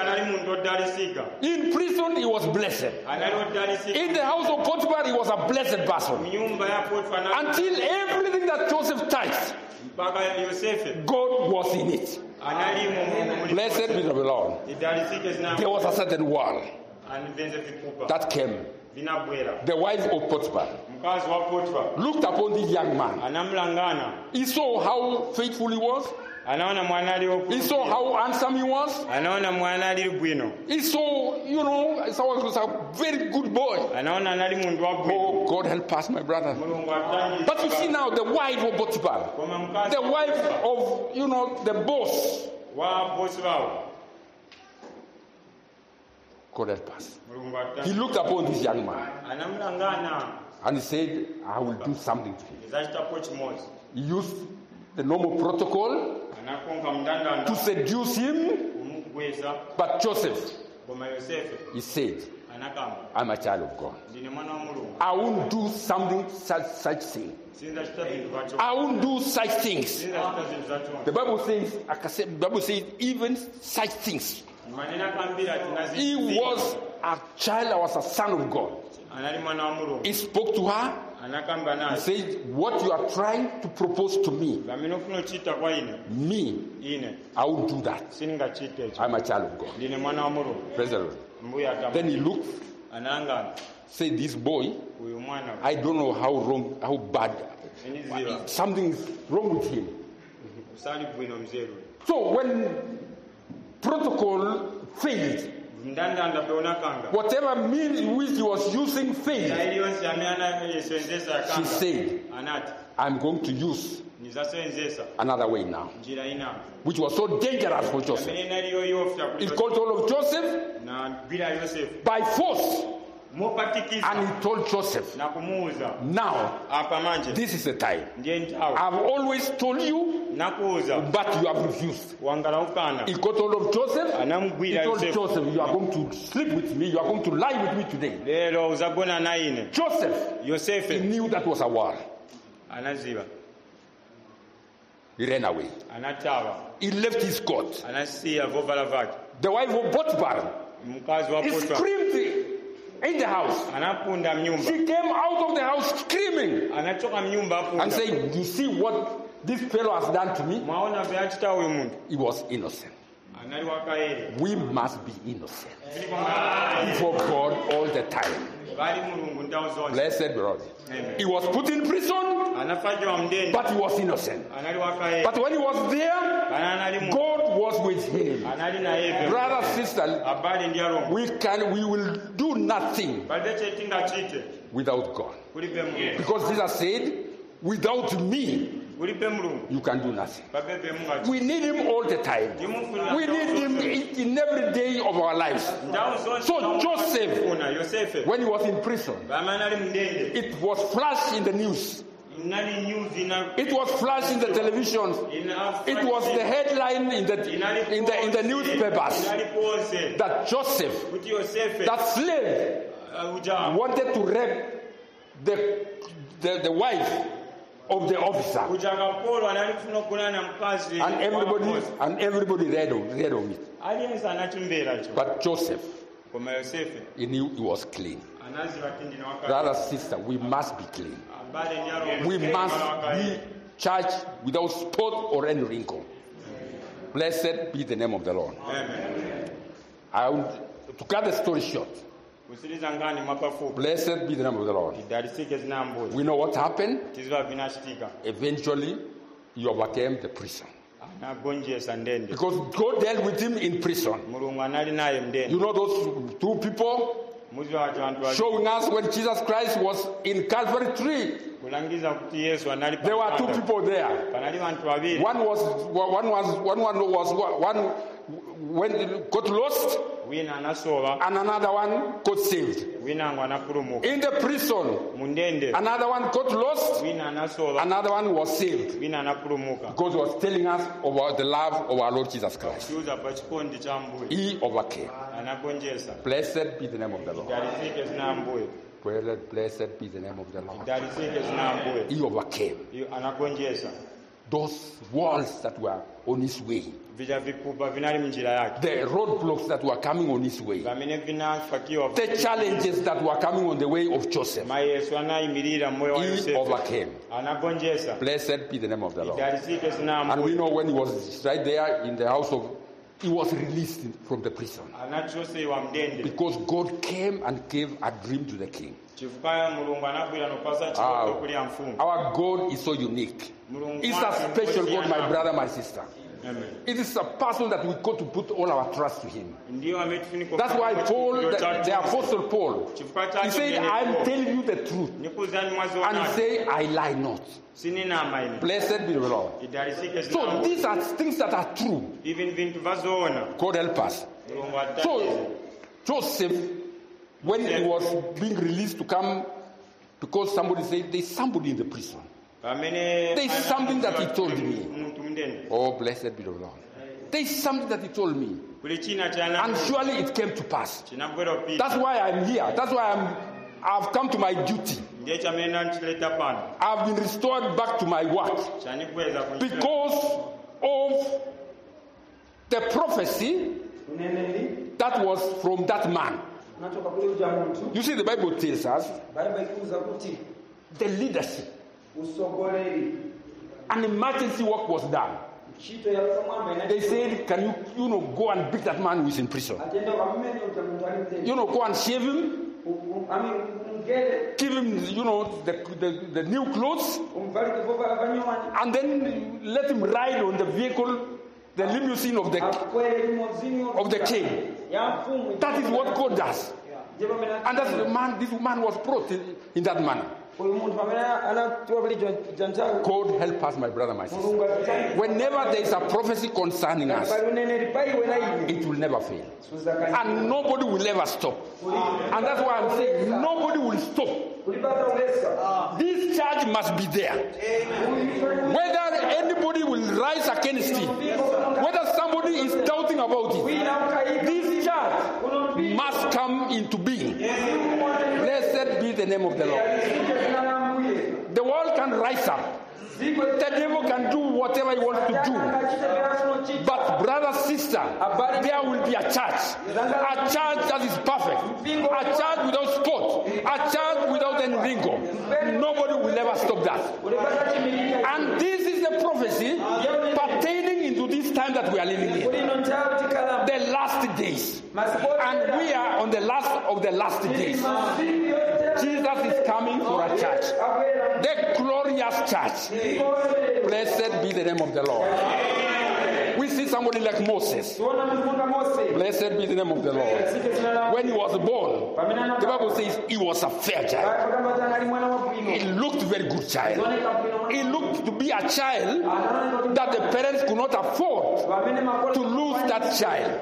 prison, he was blessed. In the house of Potiphar, he was a blessed person. Until everything that Joseph touched, God was in it. Blessed be the Lord. There was a certain wall that came. The wife of Potiphar looked upon this young man. He saw how faithful he was. He saw how handsome he was. He saw, you know, he was a very good boy. Oh, God help us, my brother. But you see now, the wife of Potiphar, the wife of, you know, the boss. God help us. He looked upon this young man and he said, I will do something to him. He used the normal protocol to seduce him. But Joseph, he said, I'm a child of God. I won't do something such, such thing. I won't do such things. The Bible says, the Bible says, even such things. He was a child, I was a son of God. He spoke to her. He said, what you are trying to propose to me, me, I will do that. I'm a child of God. Praise the Lord. Then he looked, said, this boy, I don't know how wrong, how bad, something is wrong with him. So when protocol failed, whatever means in which he was using failed, she said, I'm going to use another way now, which was so dangerous for Joseph. He called all of Joseph by force. And he told Joseph, now, this is the time. I've always told you, but you have refused. He called all of Joseph. He told Joseph, you are going to sleep with me. You are going to lie with me today. Joseph, he knew that was a war. He ran away. He left his court. The wife of Potiphar, he screamed in the house. She came out of the house screaming and saying, you see what this fellow has done to me? He was innocent. We must be innocent before God all the time. Blessed be God. He was put in prison, but he was innocent. But when he was there, God was with him. Brother, sister, we can, we will do nothing without God. Because Jesus said, without me, you can do nothing. We need him all the time. We need him in every day of our lives. So Joseph, when he was in prison, it was flashed in the news. It was flashed in the television. It was the headline in the in the in the newspapers that Joseph, that slave, wanted to rape the the, the wife of the officer, and everybody and everybody read of, read of it. But Joseph, he knew he was clean. Brother, sister, we must be clean. We must be charged without spot or any wrinkle. Blessed be the name of the Lord. Amen. I would, to cut the story short, blessed be the name of the Lord. We know what happened. Eventually, he overcame the prison. Because God dealt with him in prison. You know those two people showing us when Jesus Christ was in Calvary tree. There were two people there. One was one was one one was one when got lost, and another one got saved. In the prison, another one got lost, another one was saved. Because he was telling us about the love of our Lord Jesus Christ. He overcame. Blessed be the name of the Lord. Blessed be the name of the Lord. He overcame those walls that were on his way, the roadblocks that were coming on his way, the challenges that were coming on the way of Joseph. He overcame. Blessed be the name of the Lord. And we know when he was right there in the house of, he was released from the prison because God came and gave a dream to the king. Uh, our God is so unique. It's a special God, my brother, my sister. Amen. It is a person that we got to put all our trust to him. That's why Paul, the, the apostle Paul, he said, I'm telling you the truth. And he said, I lie not. Blessed be the Lord. So these are things that are true. God help us. So Joseph, when he was being released to come, because somebody said, there's somebody in the prison. There's something that he told me. Oh, blessed be the Lord. There's something that he told me. And surely it came to pass. That's why I'm here. That's why I'm, I've come to my duty. I've been restored back to my work. Because of the prophecy that was from that man. You see, the Bible tells us the leadership. An emergency work was done. They said, can you, you know, go and beat that man who is in prison? You know, go and shave him. Give him, you know, the, the, the new clothes. And then let him ride on the vehicle, the limousine of the, of the king. That is what God does. And that's the man, this man was brought in, in that manner. God help us, my brother, my sister. Whenever there is a prophecy concerning us, it will never fail. And nobody will ever stop. And that's why I'm saying nobody will stop. This charge must be there. Whether anybody will rise against it, whether somebody is doubting about it, this charge must come into being. Blessed be the name of the Lord. The world can rise up. The devil can do whatever he wants to do. But brother, sister, there will be a church. A church that is perfect. A church without spot. A church without any wrinkle. Nobody will ever stop that. And this is the prophecy pertaining into this time that we are living in. The last days. And we are on the last of the last days. Jesus is coming for a church. The glorious church. Blessed be the name of the Lord. We see somebody like Moses. Blessed be the name of the Lord. When he was born, the Bible says he was a fair child. He looked very good child. He looked to be a child that the parents could not afford to lose that child.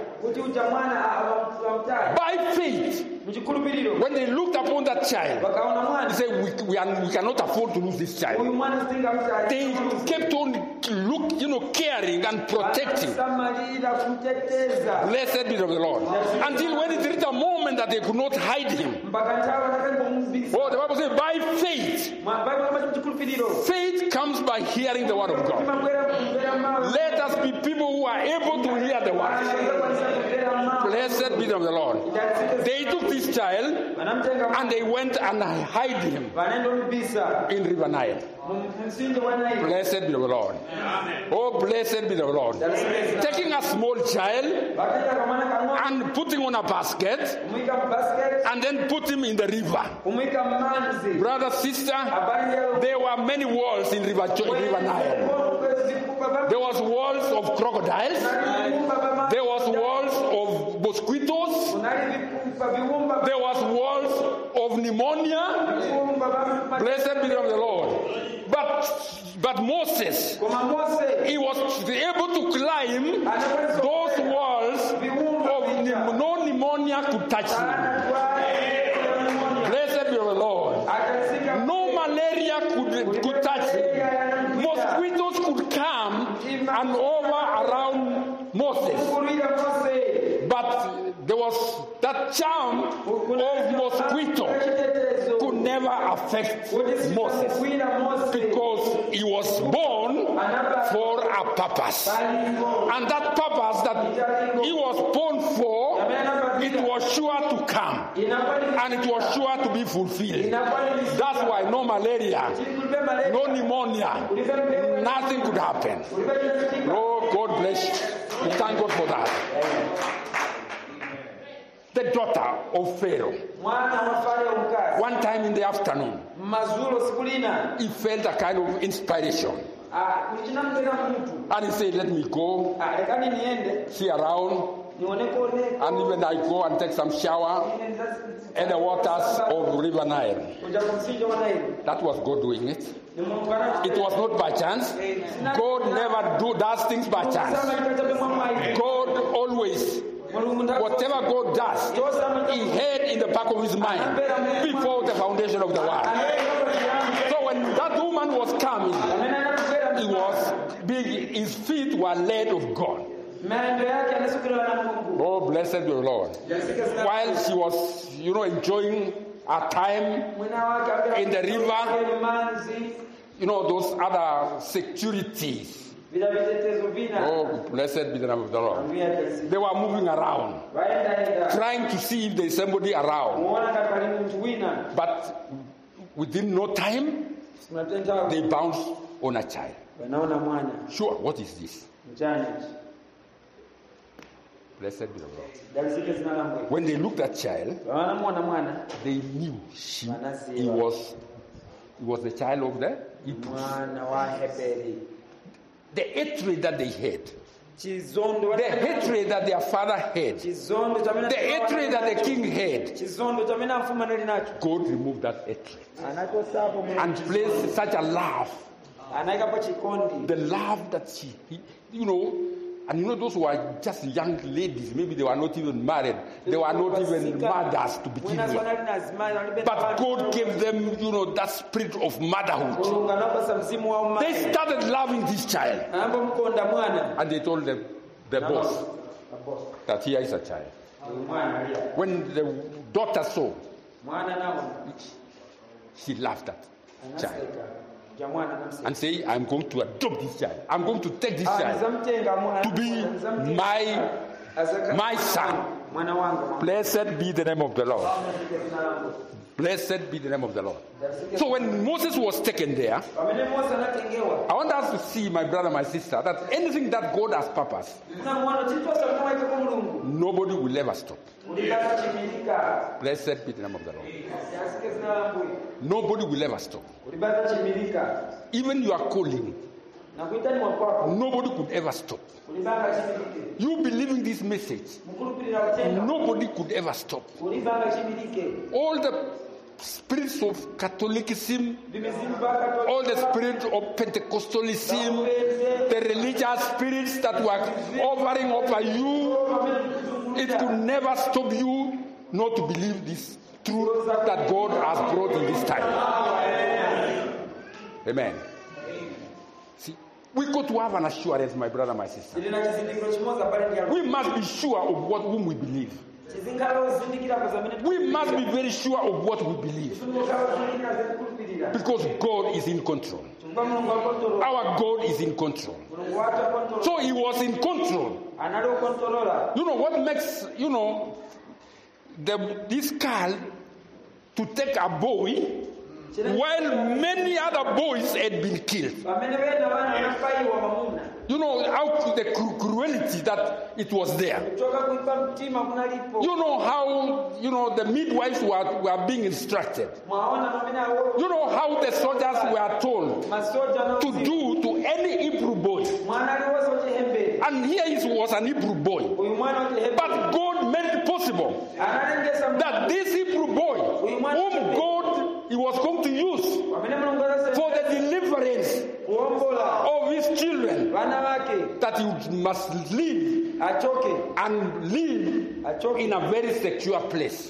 By faith, when they looked upon that child, they said, we, we, are, we cannot afford to lose this child. They kept on look, you know, caring and protecting. Blessed be the Lord. Until when it reached a moment that they could not hide him. Oh, the Bible says, by faith. Faith comes by hearing the word of God. Let us be people who are able to hear the word. Blessed be the Lord. They took this child and they went and hid him in River Nile. Blessed be the Lord. Oh, blessed be the Lord. Taking a small child and putting on a basket and then put him in the river. Brother, sister, there were many walls in River, river Nile. There was walls of crocodiles. There was walls of mosquitoes. There was walls of pneumonia. Blessed be the Lord. But but Moses, he was able to climb those walls of no pneumonia could touch him. Blessed be the Lord. No malaria could, could touch him. Mosquitoes could come and over around Moses. But there was that charm of mosquito could never affect Moses because he was born for a purpose. And that purpose that he was born for, it was sure to come. And it was sure to be fulfilled. That's why no malaria, no pneumonia, nothing could happen. Oh, God bless you. We thank God for that. The daughter of Pharaoh. One time in the afternoon, he felt a kind of inspiration. And he said, let me go, see around, and even I go and take some shower in the waters of River Nile. That was God doing it. It was not by chance. God never do does things by chance. God always, whatever God does, He had in the back of His mind before the foundation of the world. So when that woman was coming, he was being, his feet were led of God. Oh, blessed be the Lord. While she was, you know, enjoying her time in the river, you know, those other securities. Oh, blessed be the name of the Lord. They were moving around, trying to see if there's somebody around. But within no time, they bounced on a child. Sure, what is this? Blessed be the Lord. When they looked at child, they knew she, he was he was the child of the Hebrews. The hatred that they had, the hatred that their father had, the hatred that the king had, God removed that hatred and placed such a love. The love that she, you know, and you know those who are just young ladies, maybe they were not even married, they were not even mothers to begin with. But God gave them, you know, that spirit of motherhood. They started loving this child. And they told them, the boss, that here is a child. When the daughter saw, she laughed at the child. And say, I'm going to adopt this child. I'm going to take this child to be my, my son. Blessed be the name of the Lord. Blessed be the name of the Lord. So when Moses was taken there, I want us to see, my brother, my sister, that anything that God has purposed, nobody will ever stop. Blessed be the name of the Lord. Nobody will ever stop. Even your calling, nobody could ever stop. You believing this message, nobody could ever stop. All the spirits of Catholicism, all the spirits of Pentecostalism, the religious spirits that were hovering over you, it could never stop you not to believe this truth that God has brought in this time. Amen. See, we got to have an assurance, my brother, my sister. We must be sure of what whom we believe. We must be very sure of what we believe. Because God is in control. Our God is in control. So he was in control. You know what makes, you know, the, this girl to take a boy while many other boys had been killed. You know how the cruelty that it was there. You know how, you know, the midwives were, were being instructed. You know how the soldiers were told to do to any Hebrew boy. And here it was an Hebrew boy. But God made it possible that this Hebrew boy, whom God he was going to use for the deliverance of his children, that he must live and live in a very secure place.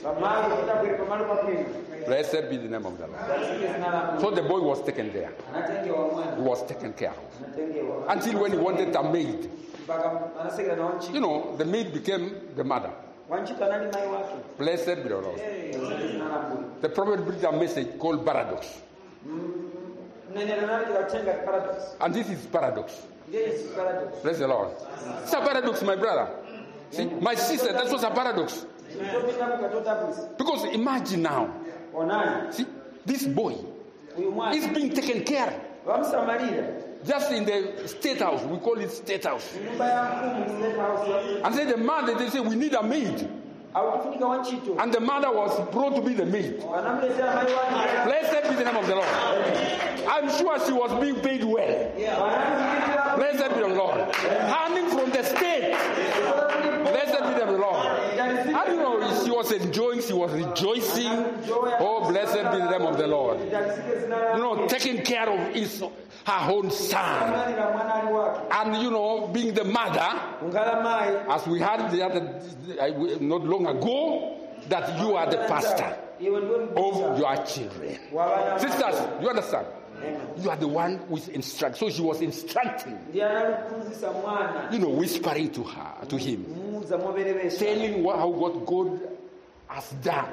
Blessed be the name of the Lord. So the boy was taken there. He was taken care of. Until when he wanted a maid. You know, the maid became the mother. Blessed be the Lord. The prophet brings a message called paradox. And this is paradox. Bless the Lord. It's a paradox, my brother. See, my sister, that was a paradox. Because imagine now, see, this boy is being taken care of. Just in the state house, we call it state house. And then the mother, they say, we need a maid. And the mother was brought to be the maid. Blessed be the name of the Lord. I'm sure she was being paid well. Blessed be the Lord. Handing from the state. Blessed be the Lord. I don't know, she was enjoying, she was rejoicing. Oh, blessed be the name of the Lord. You know, taking care of his, her own son. And, you know, being the mother, as we had the other, not long ago, that you are the pastor of your children. Sisters, you understand? You are the one who is instructing. So she was instructing, you know, whispering to her, to him, telling what, how what God has done,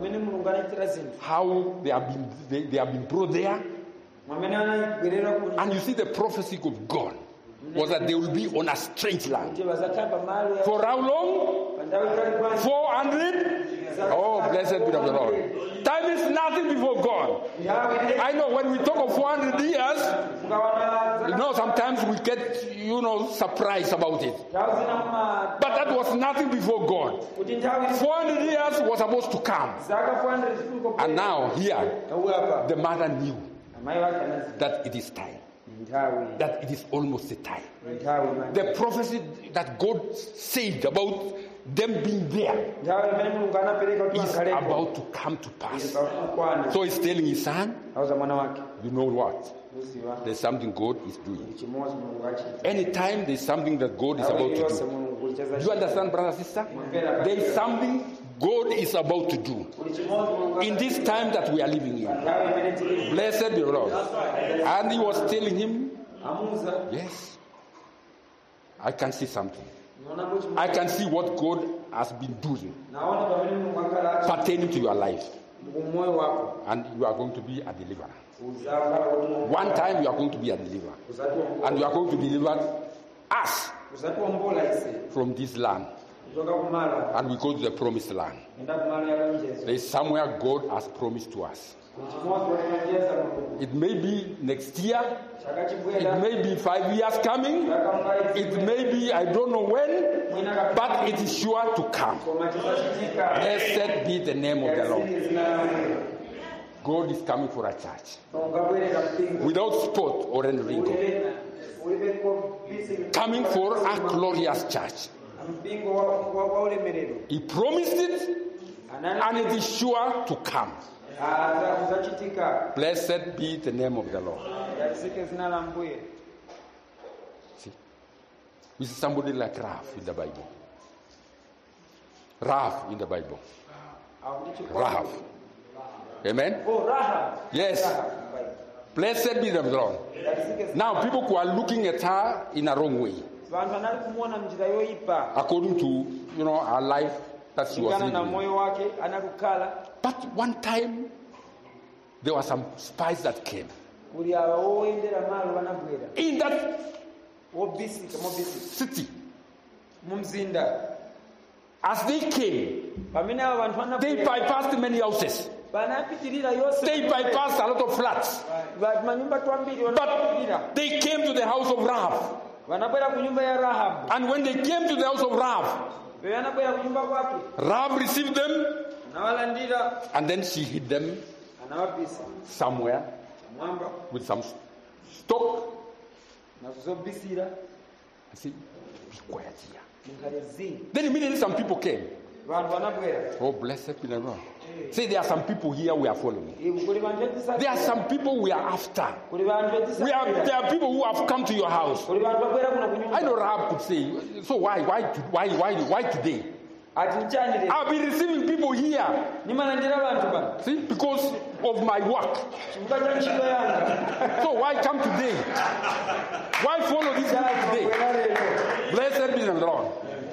how they have been, they, they have been brought there. And you see, the prophecy of God was that they will be on a strange land. For how long? four hundred? Oh, blessed be the Lord. Time is nothing before God. I know when we talk of four hundred years, you know, sometimes we get, you know, surprised about it. But that was nothing before God. four hundred years was supposed to come. And now, here, the mother knew that it is time. That it is almost the time. The prophecy that God said about them being there is about to come to pass. So he's telling his son, you know what? There's something God is doing. Anytime there's something that God is about to do. Do you understand, brother, sister? There is something God is about to do in this time that we are living in. Blessed be the Lord. And he was telling him, yes, I can see something. I can see what God has been doing pertaining to your life. And you are going to be a deliverer. One time you are going to be a deliverer. And you are going to deliver us from this land and we go to the promised land. There is somewhere God has promised to us. It may be next year. It may be five years coming. It may be, I don't know when, but it is sure to come. Blessed be the name of the Lord. God is coming for a church without spot or any wrinkle. Coming for a glorious church. He promised it, and it is sure to come. Blessed be the name of the Lord. See, we see somebody like Rahab in the Bible. Rahab in the Bible. Rahab. Amen? Oh, Rahab. Yes. Blessed be the Lord. Now, people who are looking at her in a wrong way, according to, you know, her life that she was living. But one time, there were some spies that came. In that city, as they came, they bypassed many houses. They bypassed a lot of flats. But they came to the house of Rahab. And when they came to the house of Rahab, Rahab received them, and then she hid them somewhere with some stock. I said, be quiet here. Then immediately some people came. Oh, blessed be the Lord. Say, there are some people here we are following. There are some people we are after. We are, there are people who have come to your house. I know Rahab could say, so why, why, why, why, why today? I've been receiving people here. See, because of my work. So why come today? Why follow this guy today? Blessed be the Lord.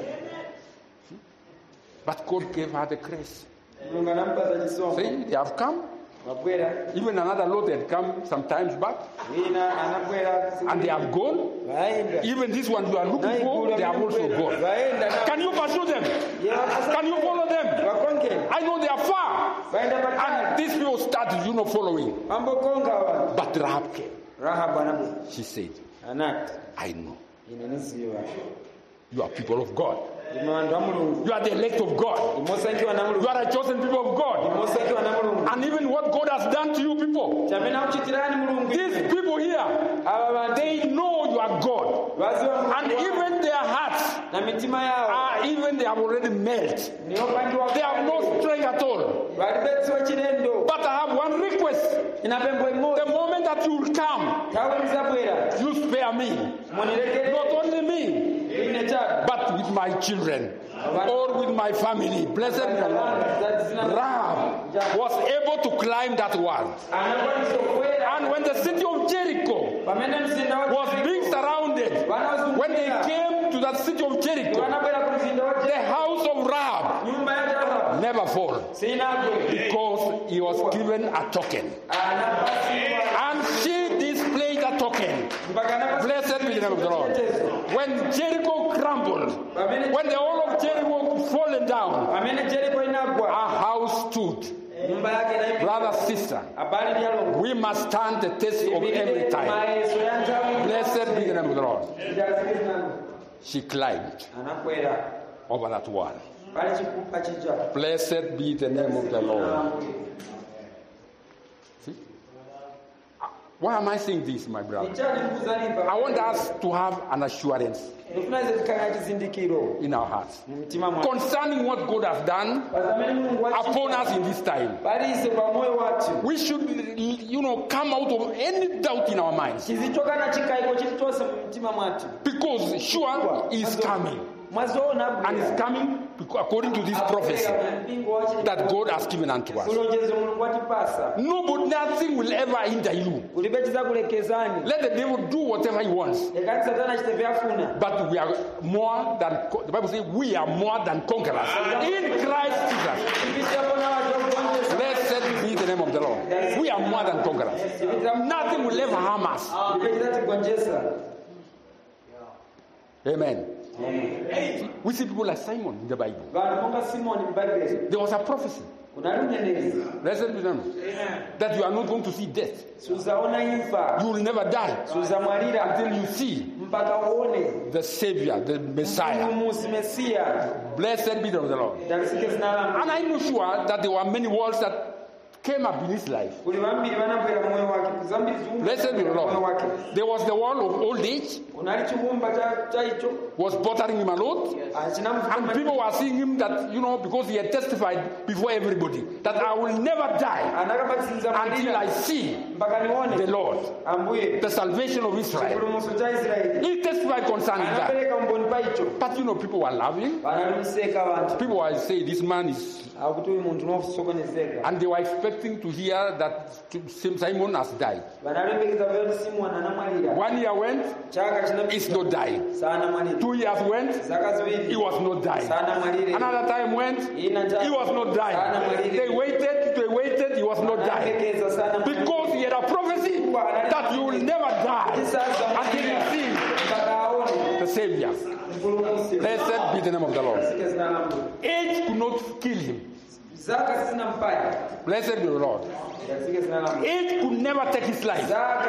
But God gave her the grace. See, they have come. Even another lot had come some times back. And they have gone. Even this one you are looking for, they have also gone. Can you pursue them? Can you follow them? I know they are far. And these people started, you know, following. But Rahab came. She said, I know. You are people of God. You are the elect of God. You are a chosen people of God. And even what God has done to you people, these people here, they know you are God. And even their hearts are even they have already melted. They have no strength at all. But I have one request. The moment that you will come, you spare me. Not only me, but with my children or with my family. Blessed be the Lord. Rahab was able to climb that wall. And when the city of Jericho was being surrounded, when they came to that city of Jericho, the house of Rahab never fall, because he was given a token. And she displayed a token. Blessed be the name of the Lord. When Jericho crumbled, when the whole of Jericho fallen down, our house stood. Brother, sister, we must stand the test of every time. Blessed be the name of the Lord. She climbed over that wall. Blessed be the name of the Lord. See? Why am I saying this, my brother? I want us to have an assurance in our hearts concerning what God has done upon us in this time. We should, you know, come out of any doubt in our minds, because sure He is coming. And it's coming according to this prophecy that God has given unto us. Nobody, nothing will ever hinder you. Let the devil do whatever he wants. But we are more than, the Bible says, we are more than conquerors in Christ Jesus. Blessed be the name of the Lord. We are more than conquerors. Nothing will ever harm us. Amen. Amen. We see people like Simon in the Bible. There was a prophecy. Blessed be them. That you are not going to see death. You will never die until you see the Savior, the Messiah. Blessed be the Lord. And I know sure that there were many words that came up in his life. Blessed be the Lord. There was the world of old age, was bothering him a lot, and people were seeing him that, you know, because he had testified before everybody that I will never die until I see the Lord, the salvation of Israel. He testified concerning that. But you know, people were laughing. People were saying this man is, and they were expecting to hear that Simon has died. One year went, he's not dying. Two years went, he was not dying. Another time went, he was not dying. They waited, they waited, he was not dying. Because he had a prophecy that you will never die until you see the Savior. Blessed be the name of the Lord. Age could not kill him. Blessed be the Lord. It could never take his life. God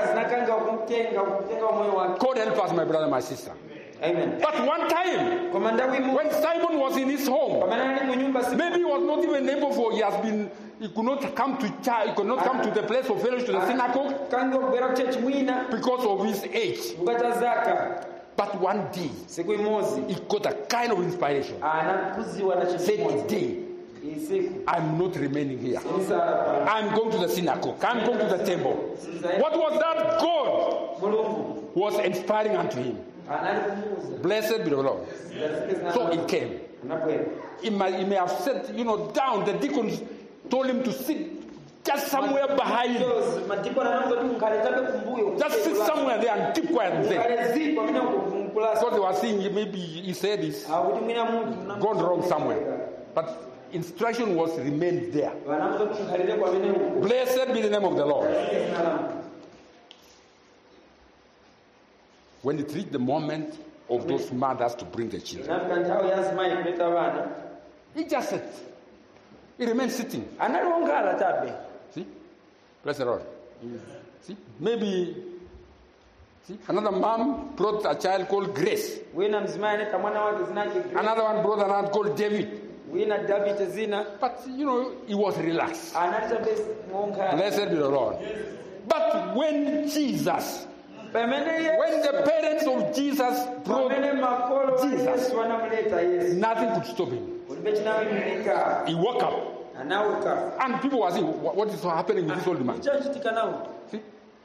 help us, my brother, my sister. Amen. But one time, when Simon was in his home, maybe he was not even able for, he has been, he could not come to church, he could not come to the place of fellowship, to the synagogue, because of his age. But one day, he got a kind of inspiration. Said, today, I'm not remaining here. I'm going to the synagogue. I'm going to the temple. What was that? God was inspiring unto him. Blessed be the Lord. So he came. He may, he may have sat, you know, down. The deacons told him to sit just somewhere behind. Just sit somewhere there and keep quiet there. Because they were saying maybe he said this gone wrong somewhere. But instruction was remained there. Blessed be the name of the Lord. When it reached the moment of those mothers to bring the children, he just sat. He remained sitting. See? Bless the Lord. See? Maybe see? Another mom brought a child called Grace. Another one brought another called David. But you know, he was relaxed. Blessed be the Lord. But when Jesus, when the parents of Jesus brought Jesus, nothing could stop him. He woke up. And people were saying, what is happening with this old man? See?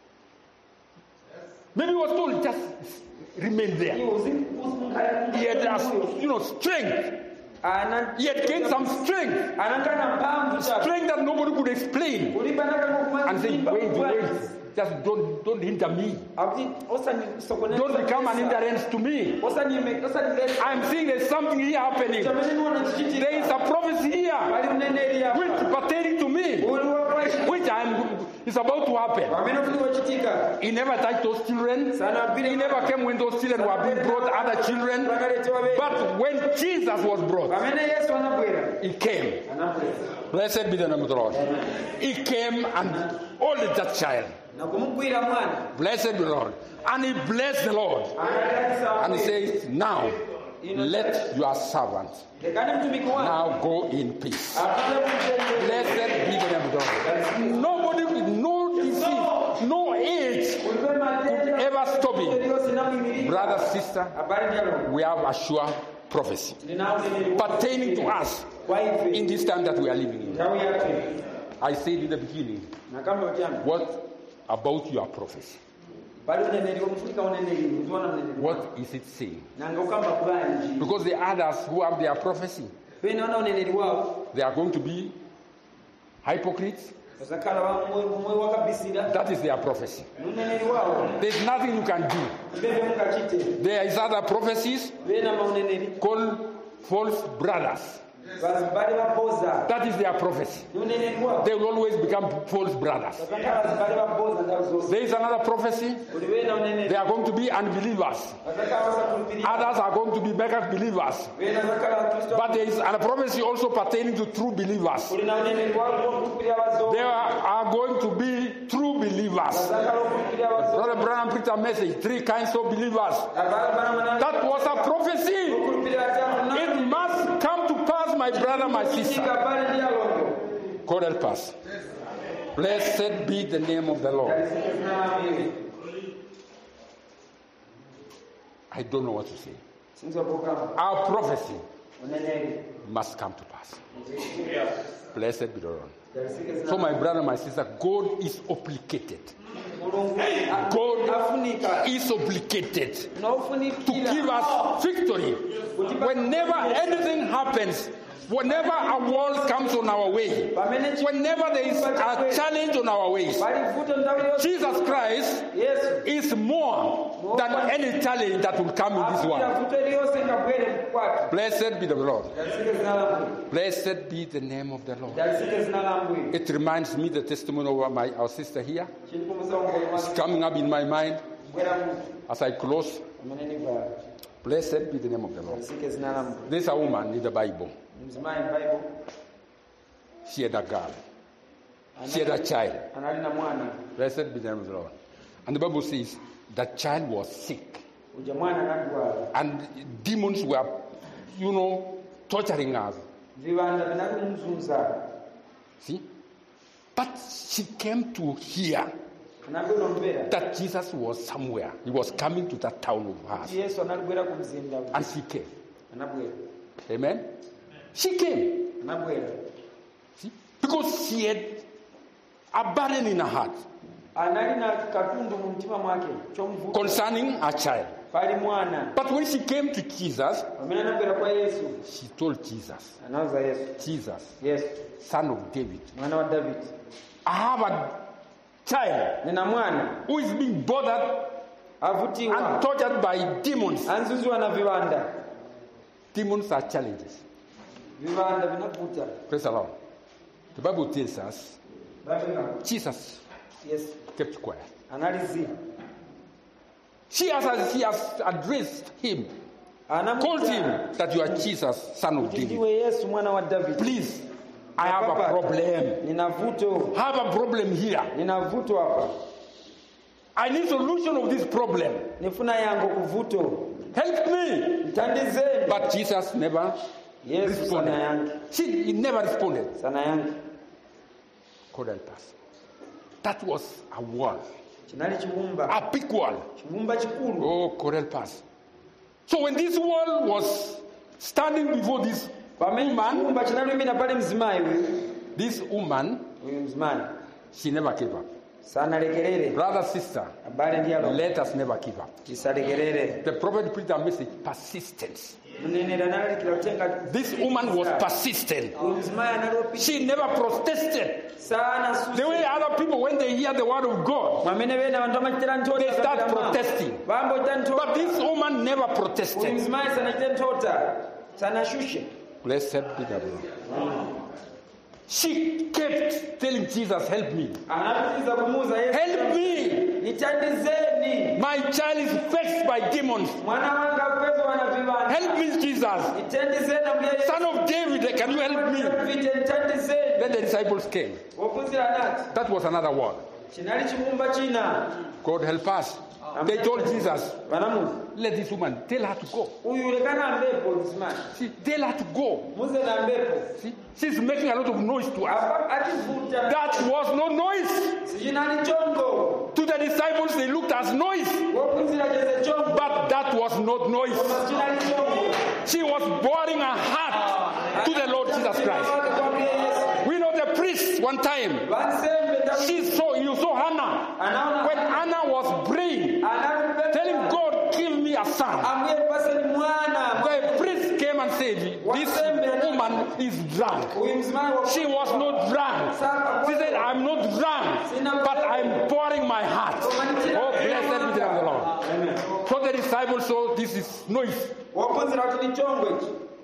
Maybe he was told, just remain there. He had, you know, strength. He had gained some strength. Strength that nobody could explain. And say, wait, wait. Just don't, don't hinder me. Don't become an hindrance to me. I'm seeing there's something here happening. There is a prophecy here which pertaining to me, which I'm is about to happen. He never touched those children. He never came when those children were being brought, other children. But when Jesus was brought, he came. Blessed be the name of the Lord. He came and holded that child. Blessed be the Lord. And he blessed the Lord. And he says, now let your servant now go in peace. Blessed be the name of the Lord. Nobody, no disease, no age could ever stop him. Brother, sister, we have a sure prophecy pertaining to us in this time that we are living in. I said in the beginning, what about your prophecy? What is it saying? Because the others who have their prophecy, they are going to be hypocrites. That is their prophecy. There's nothing you can do. There is other prophecies called false brothers. That is their prophecy. They will always become false brothers. There is another prophecy. They are going to be unbelievers. Others are going to be mega believers. But there is a prophecy also pertaining to true believers. They are, are going to be true believers. Brother Branham preached a message, three kinds of believers. That was a prophecy. It must come to pass, my brother, my sister. God help us. Blessed be the name of the Lord. I don't know what to say. Our prophecy must come to pass. Blessed be the Lord. So my brother, my sister, God is obligated. God is obligated to give us victory. Whenever anything happens, whenever a world comes on our way, whenever there is a challenge on our ways, Jesus Christ is more than any challenge that will come in this world. Blessed be the Lord. Blessed be the name of the Lord. It reminds me the testimony of my, our sister here. It's coming up in my mind as I close. Blessed be the name of the Lord. There's a woman in the Bible. She had a girl. She had a child. Blessed be the name of the Lord. And the Bible says that child was sick. And demons were, you know, torturing her. See? But she came to hear that Jesus was somewhere. He was coming to that town of hers. And she came. Amen? She came. See? Because she had a burden in her heart concerning her child. But when she came to Jesus, she told Jesus, Jesus, yes, son of David, I have a child who is being bothered and tortured by demons. Demons are challenges. Praise the Lord. The Bible tells us Jesus yes. kept quiet. She has, she has addressed him, called him that you are Jesus, son of David. Please, I have a problem. I have a problem here. I need solution of this problem. Help me. But Jesus never responded. She he never responded. God help us. That was a wall. A big wall. Oh, God help us. So when this wall was standing before this woman, this woman, she never gave up. Brother, sister, let us never give up. The prophet preached a message, persistence. This woman was persistent. She never protested. The way other people, when they hear the word of God, they start protesting. But this woman never protested. Blessed be the Lord. She kept telling Jesus, help me. Help me. My child is vexed by demons. Help me, Jesus. Son of David, can you help me? Then the disciples came. That was another word. God help us. They told Jesus, let this woman, tell her to go. See, tell her to go. See, she's making a lot of noise to us. That was no noise. To the disciples, they looked as noise. But that was not noise. She was pouring her heart to the Lord Jesus Christ. We know the priest one time. She saw, you saw Hannah. When Hannah was praying, telling God, give me a son. The priest came and said, this woman is drunk. She was not drunk. She said, I'm not drunk, but I'm pouring my heart. Oh, blessed be the Lord. So the disciples saw this is noise.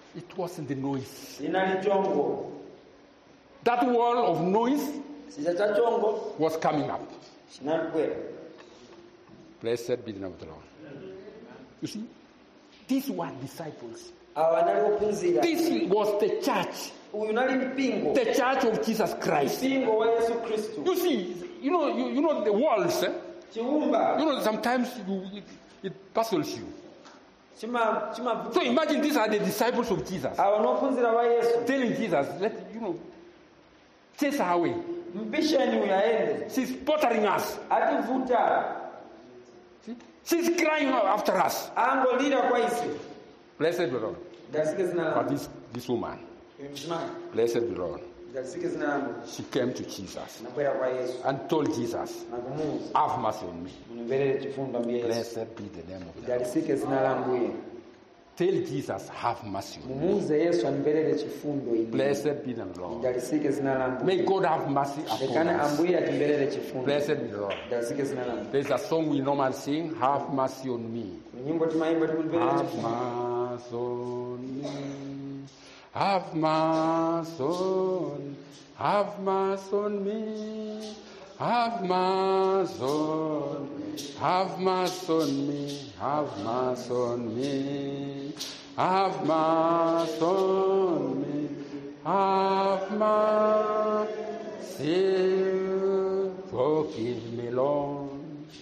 It wasn't the noise. linali chongo. That wall of noise Sija cha chongo was coming up. chinalikwera. Blessed be the name of the Lord. You see, these were disciples. Awa nali ophunzira. This was the church. Uyu nali mpingo. The church of Jesus Christ. Mpingo wa Yesu Kristo. You see, you know, you, you know the walls. Eh? Chiumba. You know, sometimes you, it, it puzzles you. Chima chima. So imagine these are the disciples of Jesus. Awa nophunzira wa Yesu. Telling Jesus, let you know, chase her away. Mpisheni uyaende. She's bothering us. Ativuta. See? She's crying after us. Angolira kwa isi. Blessed be the Lord. Dasike zina But langu. this, this woman, Mshimani. blessed be the Lord, Dasike zina langu. she came to Jesus Nakwera kwa Yesu. and told Jesus, Nakumuuza. have mercy on me. Munibelele chifundo mbie Yesu. Blessed be the name of the Lord. Dasike zina langu ye. Tell Jesus, have mercy on me. Mumuuze Yesu anibelele chifundo ini. Blessed be the Lord. Dasike zina langu. May God have mercy upon Dekana us. ambuye atimbelele chifundo. Blessed be the Lord. Dasike zina langu. There's a song we normally sing, have mercy on me. Nyimbo tumaimba tumulibelele Have chifundo. mercy on me. Have mercy on, have mercy on me. Have mercy on, have mercy on me. Have mercy on me. Have mercy on me. Have mercy. Forgive me, Lord.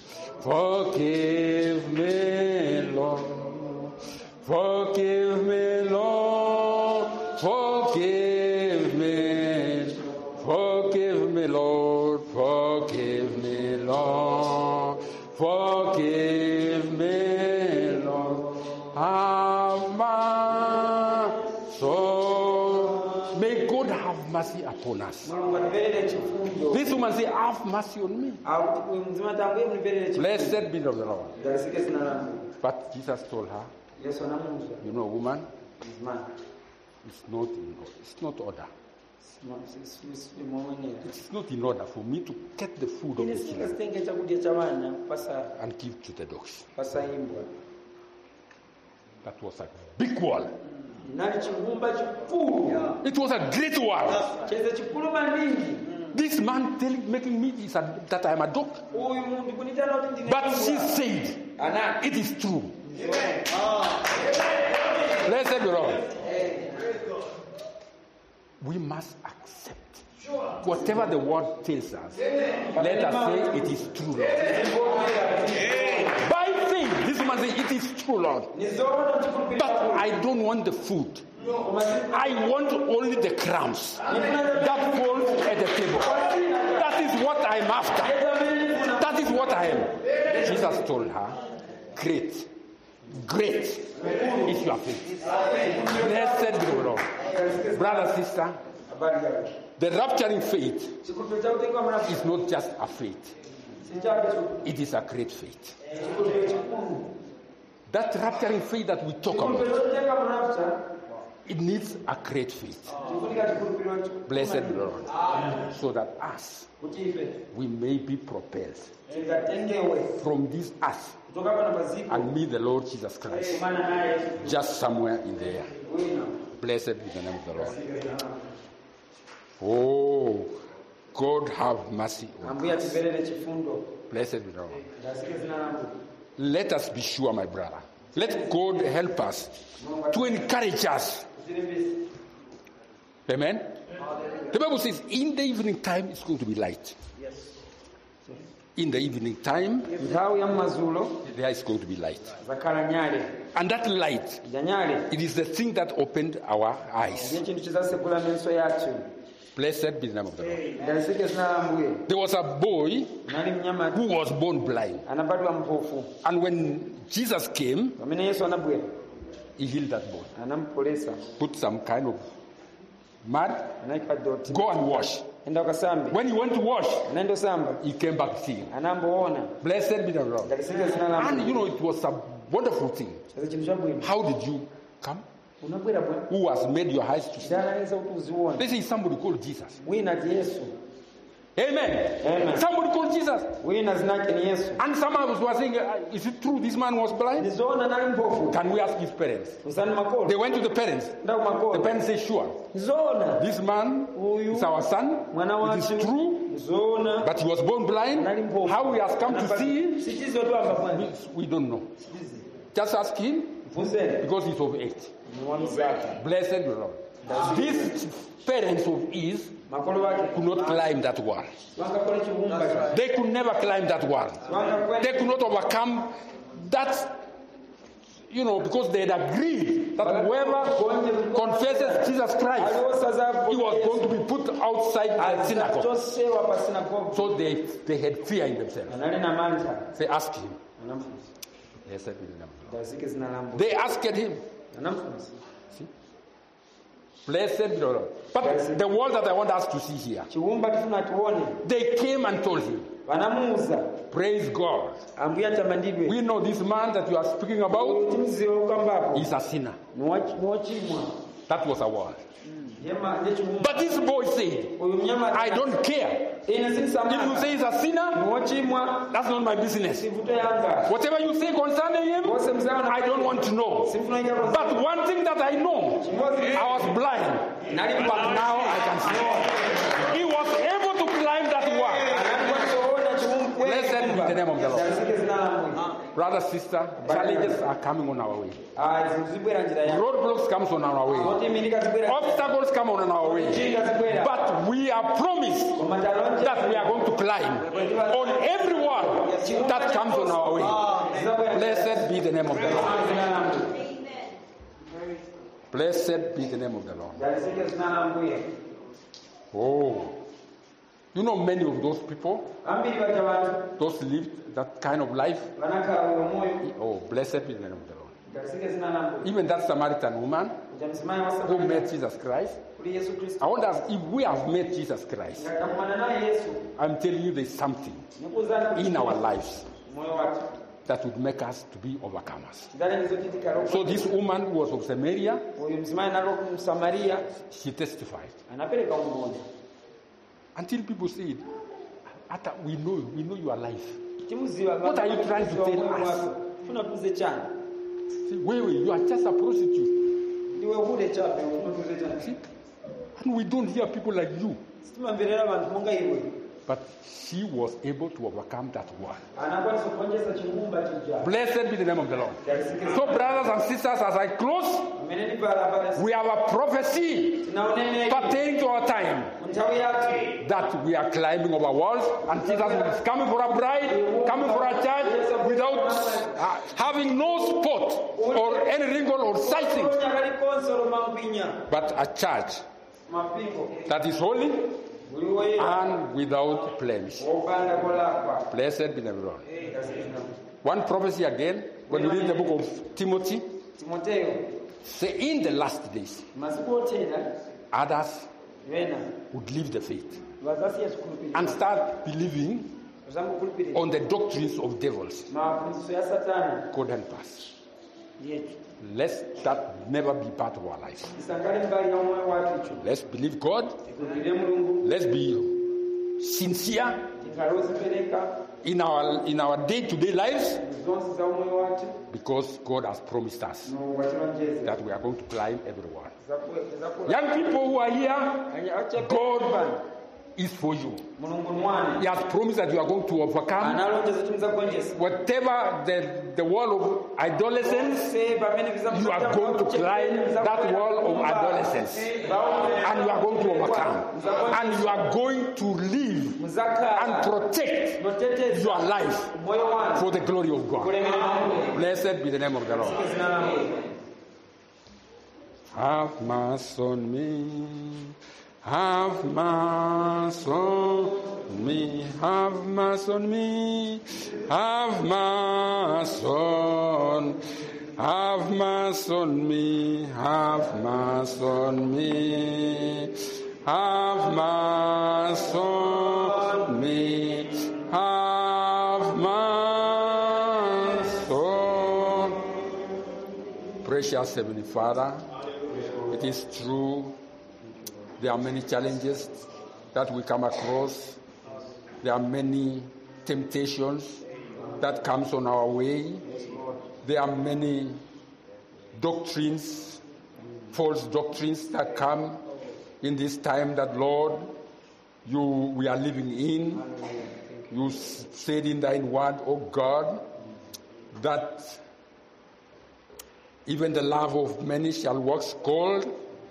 Forgive me, Lord. Forgive me, Lord. Forgive me. Forgive me, Lord. Forgive me, Lord. Forgive me, Lord. Have mercy. May God have mercy upon us. Mulungu anibelele chifundo. This woman say, have mercy on me. Au mzima tangu yeye munibelele chifundo. Blessed be the Lord. Dasike zina langu. But Jesus told her, Yesu anamuuza. you know, woman, Mzima. it's not in order. It's not order. Mwenyewe. It's not in order for me to get the food of Ini the children sitenge chakudya cha wana pasa and give to the dogs. pasa imbwa. That was a big wall. Nali chivumba chikulu. It was a great wall. Cheze chikulu maningi. This man telling, making me is a, that I am a dog. Uyu muntu kunitana kuti ndine. But she said, Ana. it is true. Blessed be the Lord. We must accept whatever the word tells us. Let us say it is true, Lord. By faith, this woman says it is true, Lord. But I don't want the food. I want only the crumbs that falls at the table. That is what I'm after. That is what I am. Jesus told her, great, great is your faith. Blessed be the Lord. Brother, sister, the rapturing faith is not just a faith. It is a great faith. That rapturing faith that we talk about, it needs a great faith. Blessed be the Lord. So that us, we may be propelled from this earth and meet the Lord Jesus Christ just somewhere in the air. Blessed be the name of the Lord. Oh, God have mercy on us. Blessed be the Lord. Let us be sure, my brother. Let God help us to encourage us. Amen? The Bible says in the evening time it's going to be light. In the evening time there is going to be light. And that light, it is the thing that opened our eyes. Blessed be the name of the Lord. There was a boy who was born blind. And when Jesus came, he healed that boy. Put some kind of mud, go and wash. When he went to wash, he came back seeing. Blessed be the Lord. And you know, it was a wonderful thing. How did you come? Who has made your eyes to see? This is somebody called Jesus. Amen. Amen. Somebody called Jesus. Wina zinake ni Yesu. And some of us were saying, uh, is it true this man was blind? Nizona nali mpofu. Can we ask his parents? Usani makolo. They went to the parents. Ndau The makolo. parents say, sure. Zona. This man Uyu. is our son. Mwana It is wacu. true. Zona. But he was born blind. Nali mpofu. How he has come to see him, Sichizo tu amba we, fanya. we don't know. Just ask him Mfunze. because he's of age. Mwamsaka. Blessed be the Lord. These parents of his Makolo wake. could not climb that wall. Wanga kole chibumba. They could never climb that wall. Wanga kwenda. They could not overcome that, you know, because they had agreed that whoever confesses Jesus Christ, he was going to be put outside the synagogue. Tosewa pa synagogue. So they, they had fear in themselves. Anali na manta. They asked him. Anamfunza. Blessed be the name of the Lord. Dasike zina lambo. They asked him. Anamfunza. Blessed be the Lord. But the word that I want us to see here, Chiwumba tufuna tuone. they came and told him, Wanamuuza. praise God. Ambuya tamandidwe. We know this man that you are speaking about Timzio kambapo. is a sinner. Mwochimwa. That was a word. Yema nde chiwumba. But this boy said, Uyu mnyama. I don't care. Ina sisi If samana. you say he's a sinner, Mwochimwa. that's not my business. Sivuto yanga. Whatever you say concerning him, Wose mzao na. I don't want to know. Sifuna ingia kwa. But one thing that I know, I was blind, but now I can see. He was able to climb that wall. Blessed be the name of the Lord. Brother, sister, challenges are coming on our way. Roadblocks comes on our way. Obstacles come on our way. But we are promised that we are going to climb on every wall that comes on our way. Blessed be the name of the Lord. Blessed be the name of the Lord. Oh. You know many of those people, those lived that kind of life. Oh, blessed be the name of the Lord. Even that Samaritan woman who met Jesus Christ, I wonder if we have met Jesus Christ, I'm telling you there's something in our lives that would make us to be overcomers. So this woman who was of Samaria, she testified. Until people said, Ata, we know, we know you are alive. What are you trying to tell us? See, wait, wait, you are just a prostitute. See? And we don't hear people like you. But she was able to overcome that wall. Blessed be the name of the Lord. So, brothers and sisters, as I close, we have a prophecy pertaining to our time that we are climbing over walls, and Jesus is coming for a bride, coming for a church without uh, having no spot or any wrinkle or sightseeing, but a church that is holy and without blemish. Blessed be the Lord. One prophecy again, when you read the book of Timothy, say in the last days, others would leave the faith and start believing on the doctrines of devils. God help us. Let that never be part of our lives. Let's believe God. Let's be sincere in our in our day-to-day lives, because God has promised us that we are going to climb everywhere. Young people who are here, God is for you. He has promised that you are going to overcome whatever the, the wall of adolescence. You are going to climb that wall of adolescence, and you are going to overcome, and you are going to live and protect your life for the glory of God. Blessed be the name of the Lord. Have mercy on me. Have mercy on me, have mercy on me, have mercy on, have mercy on me, have mercy on me, have mercy on me, have mercy on. Precious Heavenly Father, it is true. There are many challenges that we come across There are many temptations that comes on our way. There are many doctrines, false doctrines that come in this time that, Lord, you we are living in. You said in thine word, oh God, that even the love of many shall wax cold.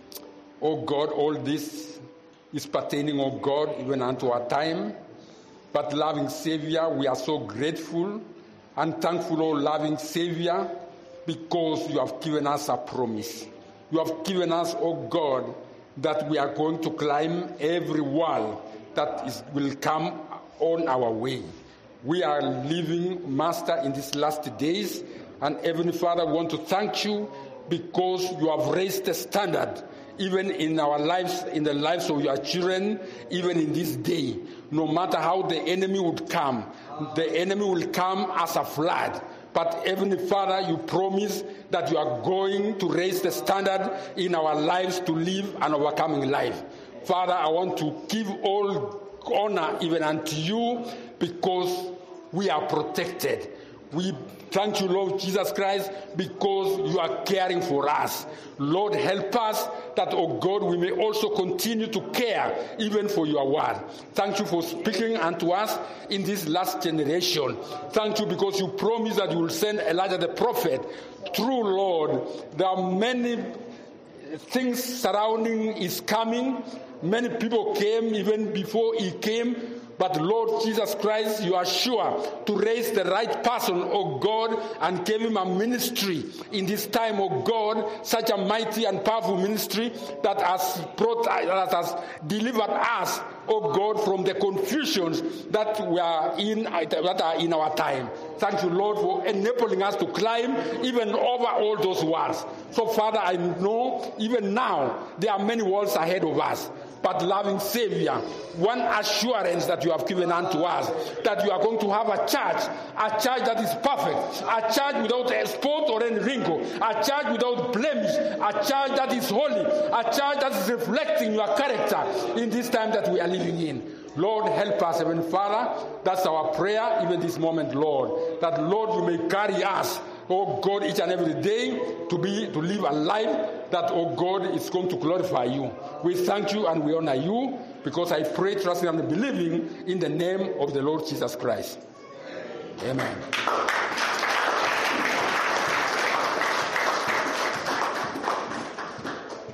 Oh God, all this is pertaining, oh God, even unto our time. But loving Savior, we are so grateful and thankful, oh loving Savior, because you have given us a promise. You have given us, oh God, that we are going to climb every wall that is, will come on our way. We are living, Master, in these last days, and Heavenly Father, we want to thank you because you have raised the standard even in our lives, in the lives of your children, even in this day. No matter how the enemy would come, the enemy will come as a flood. But Heavenly Father, you promise that you are going to raise the standard in our lives to live an overcoming life. Father, I want to give all honor even unto you because we are protected. We thank you, Lord Jesus Christ, because you are caring for us. Lord, help us that, oh God, we may also continue to care even for your word. Thank you for speaking unto us in this last generation. Thank you because you promised that you will send Elijah the prophet. True, Lord, there are many things surrounding his coming. Many people came even before he came. But Lord Jesus Christ, you are sure to raise the right person, oh God, and give him a ministry in this time, oh God, such a mighty and powerful ministry that has brought, that has delivered us, oh God, from the confusions that we are in, that are in our time. Thank you, Lord, for enabling us to climb even over all those walls. So, Father, I know even now there are many walls ahead of us. But loving Savior, one assurance that you have given unto us, that you are going to have a church, a church that is perfect, a church without a spot or any wrinkle, a church without blemish, a church that is holy, a church that is reflecting your character in this time that we are living in. Lord, help us, Heavenly Father. That's our prayer even this moment, Lord. That, Lord, you may carry us, oh God, each and every day to be to live a life that, oh God, is going to glorify you. We thank you and we honor you because I pray, trusting and believing in the name of the Lord Jesus Christ. Amen.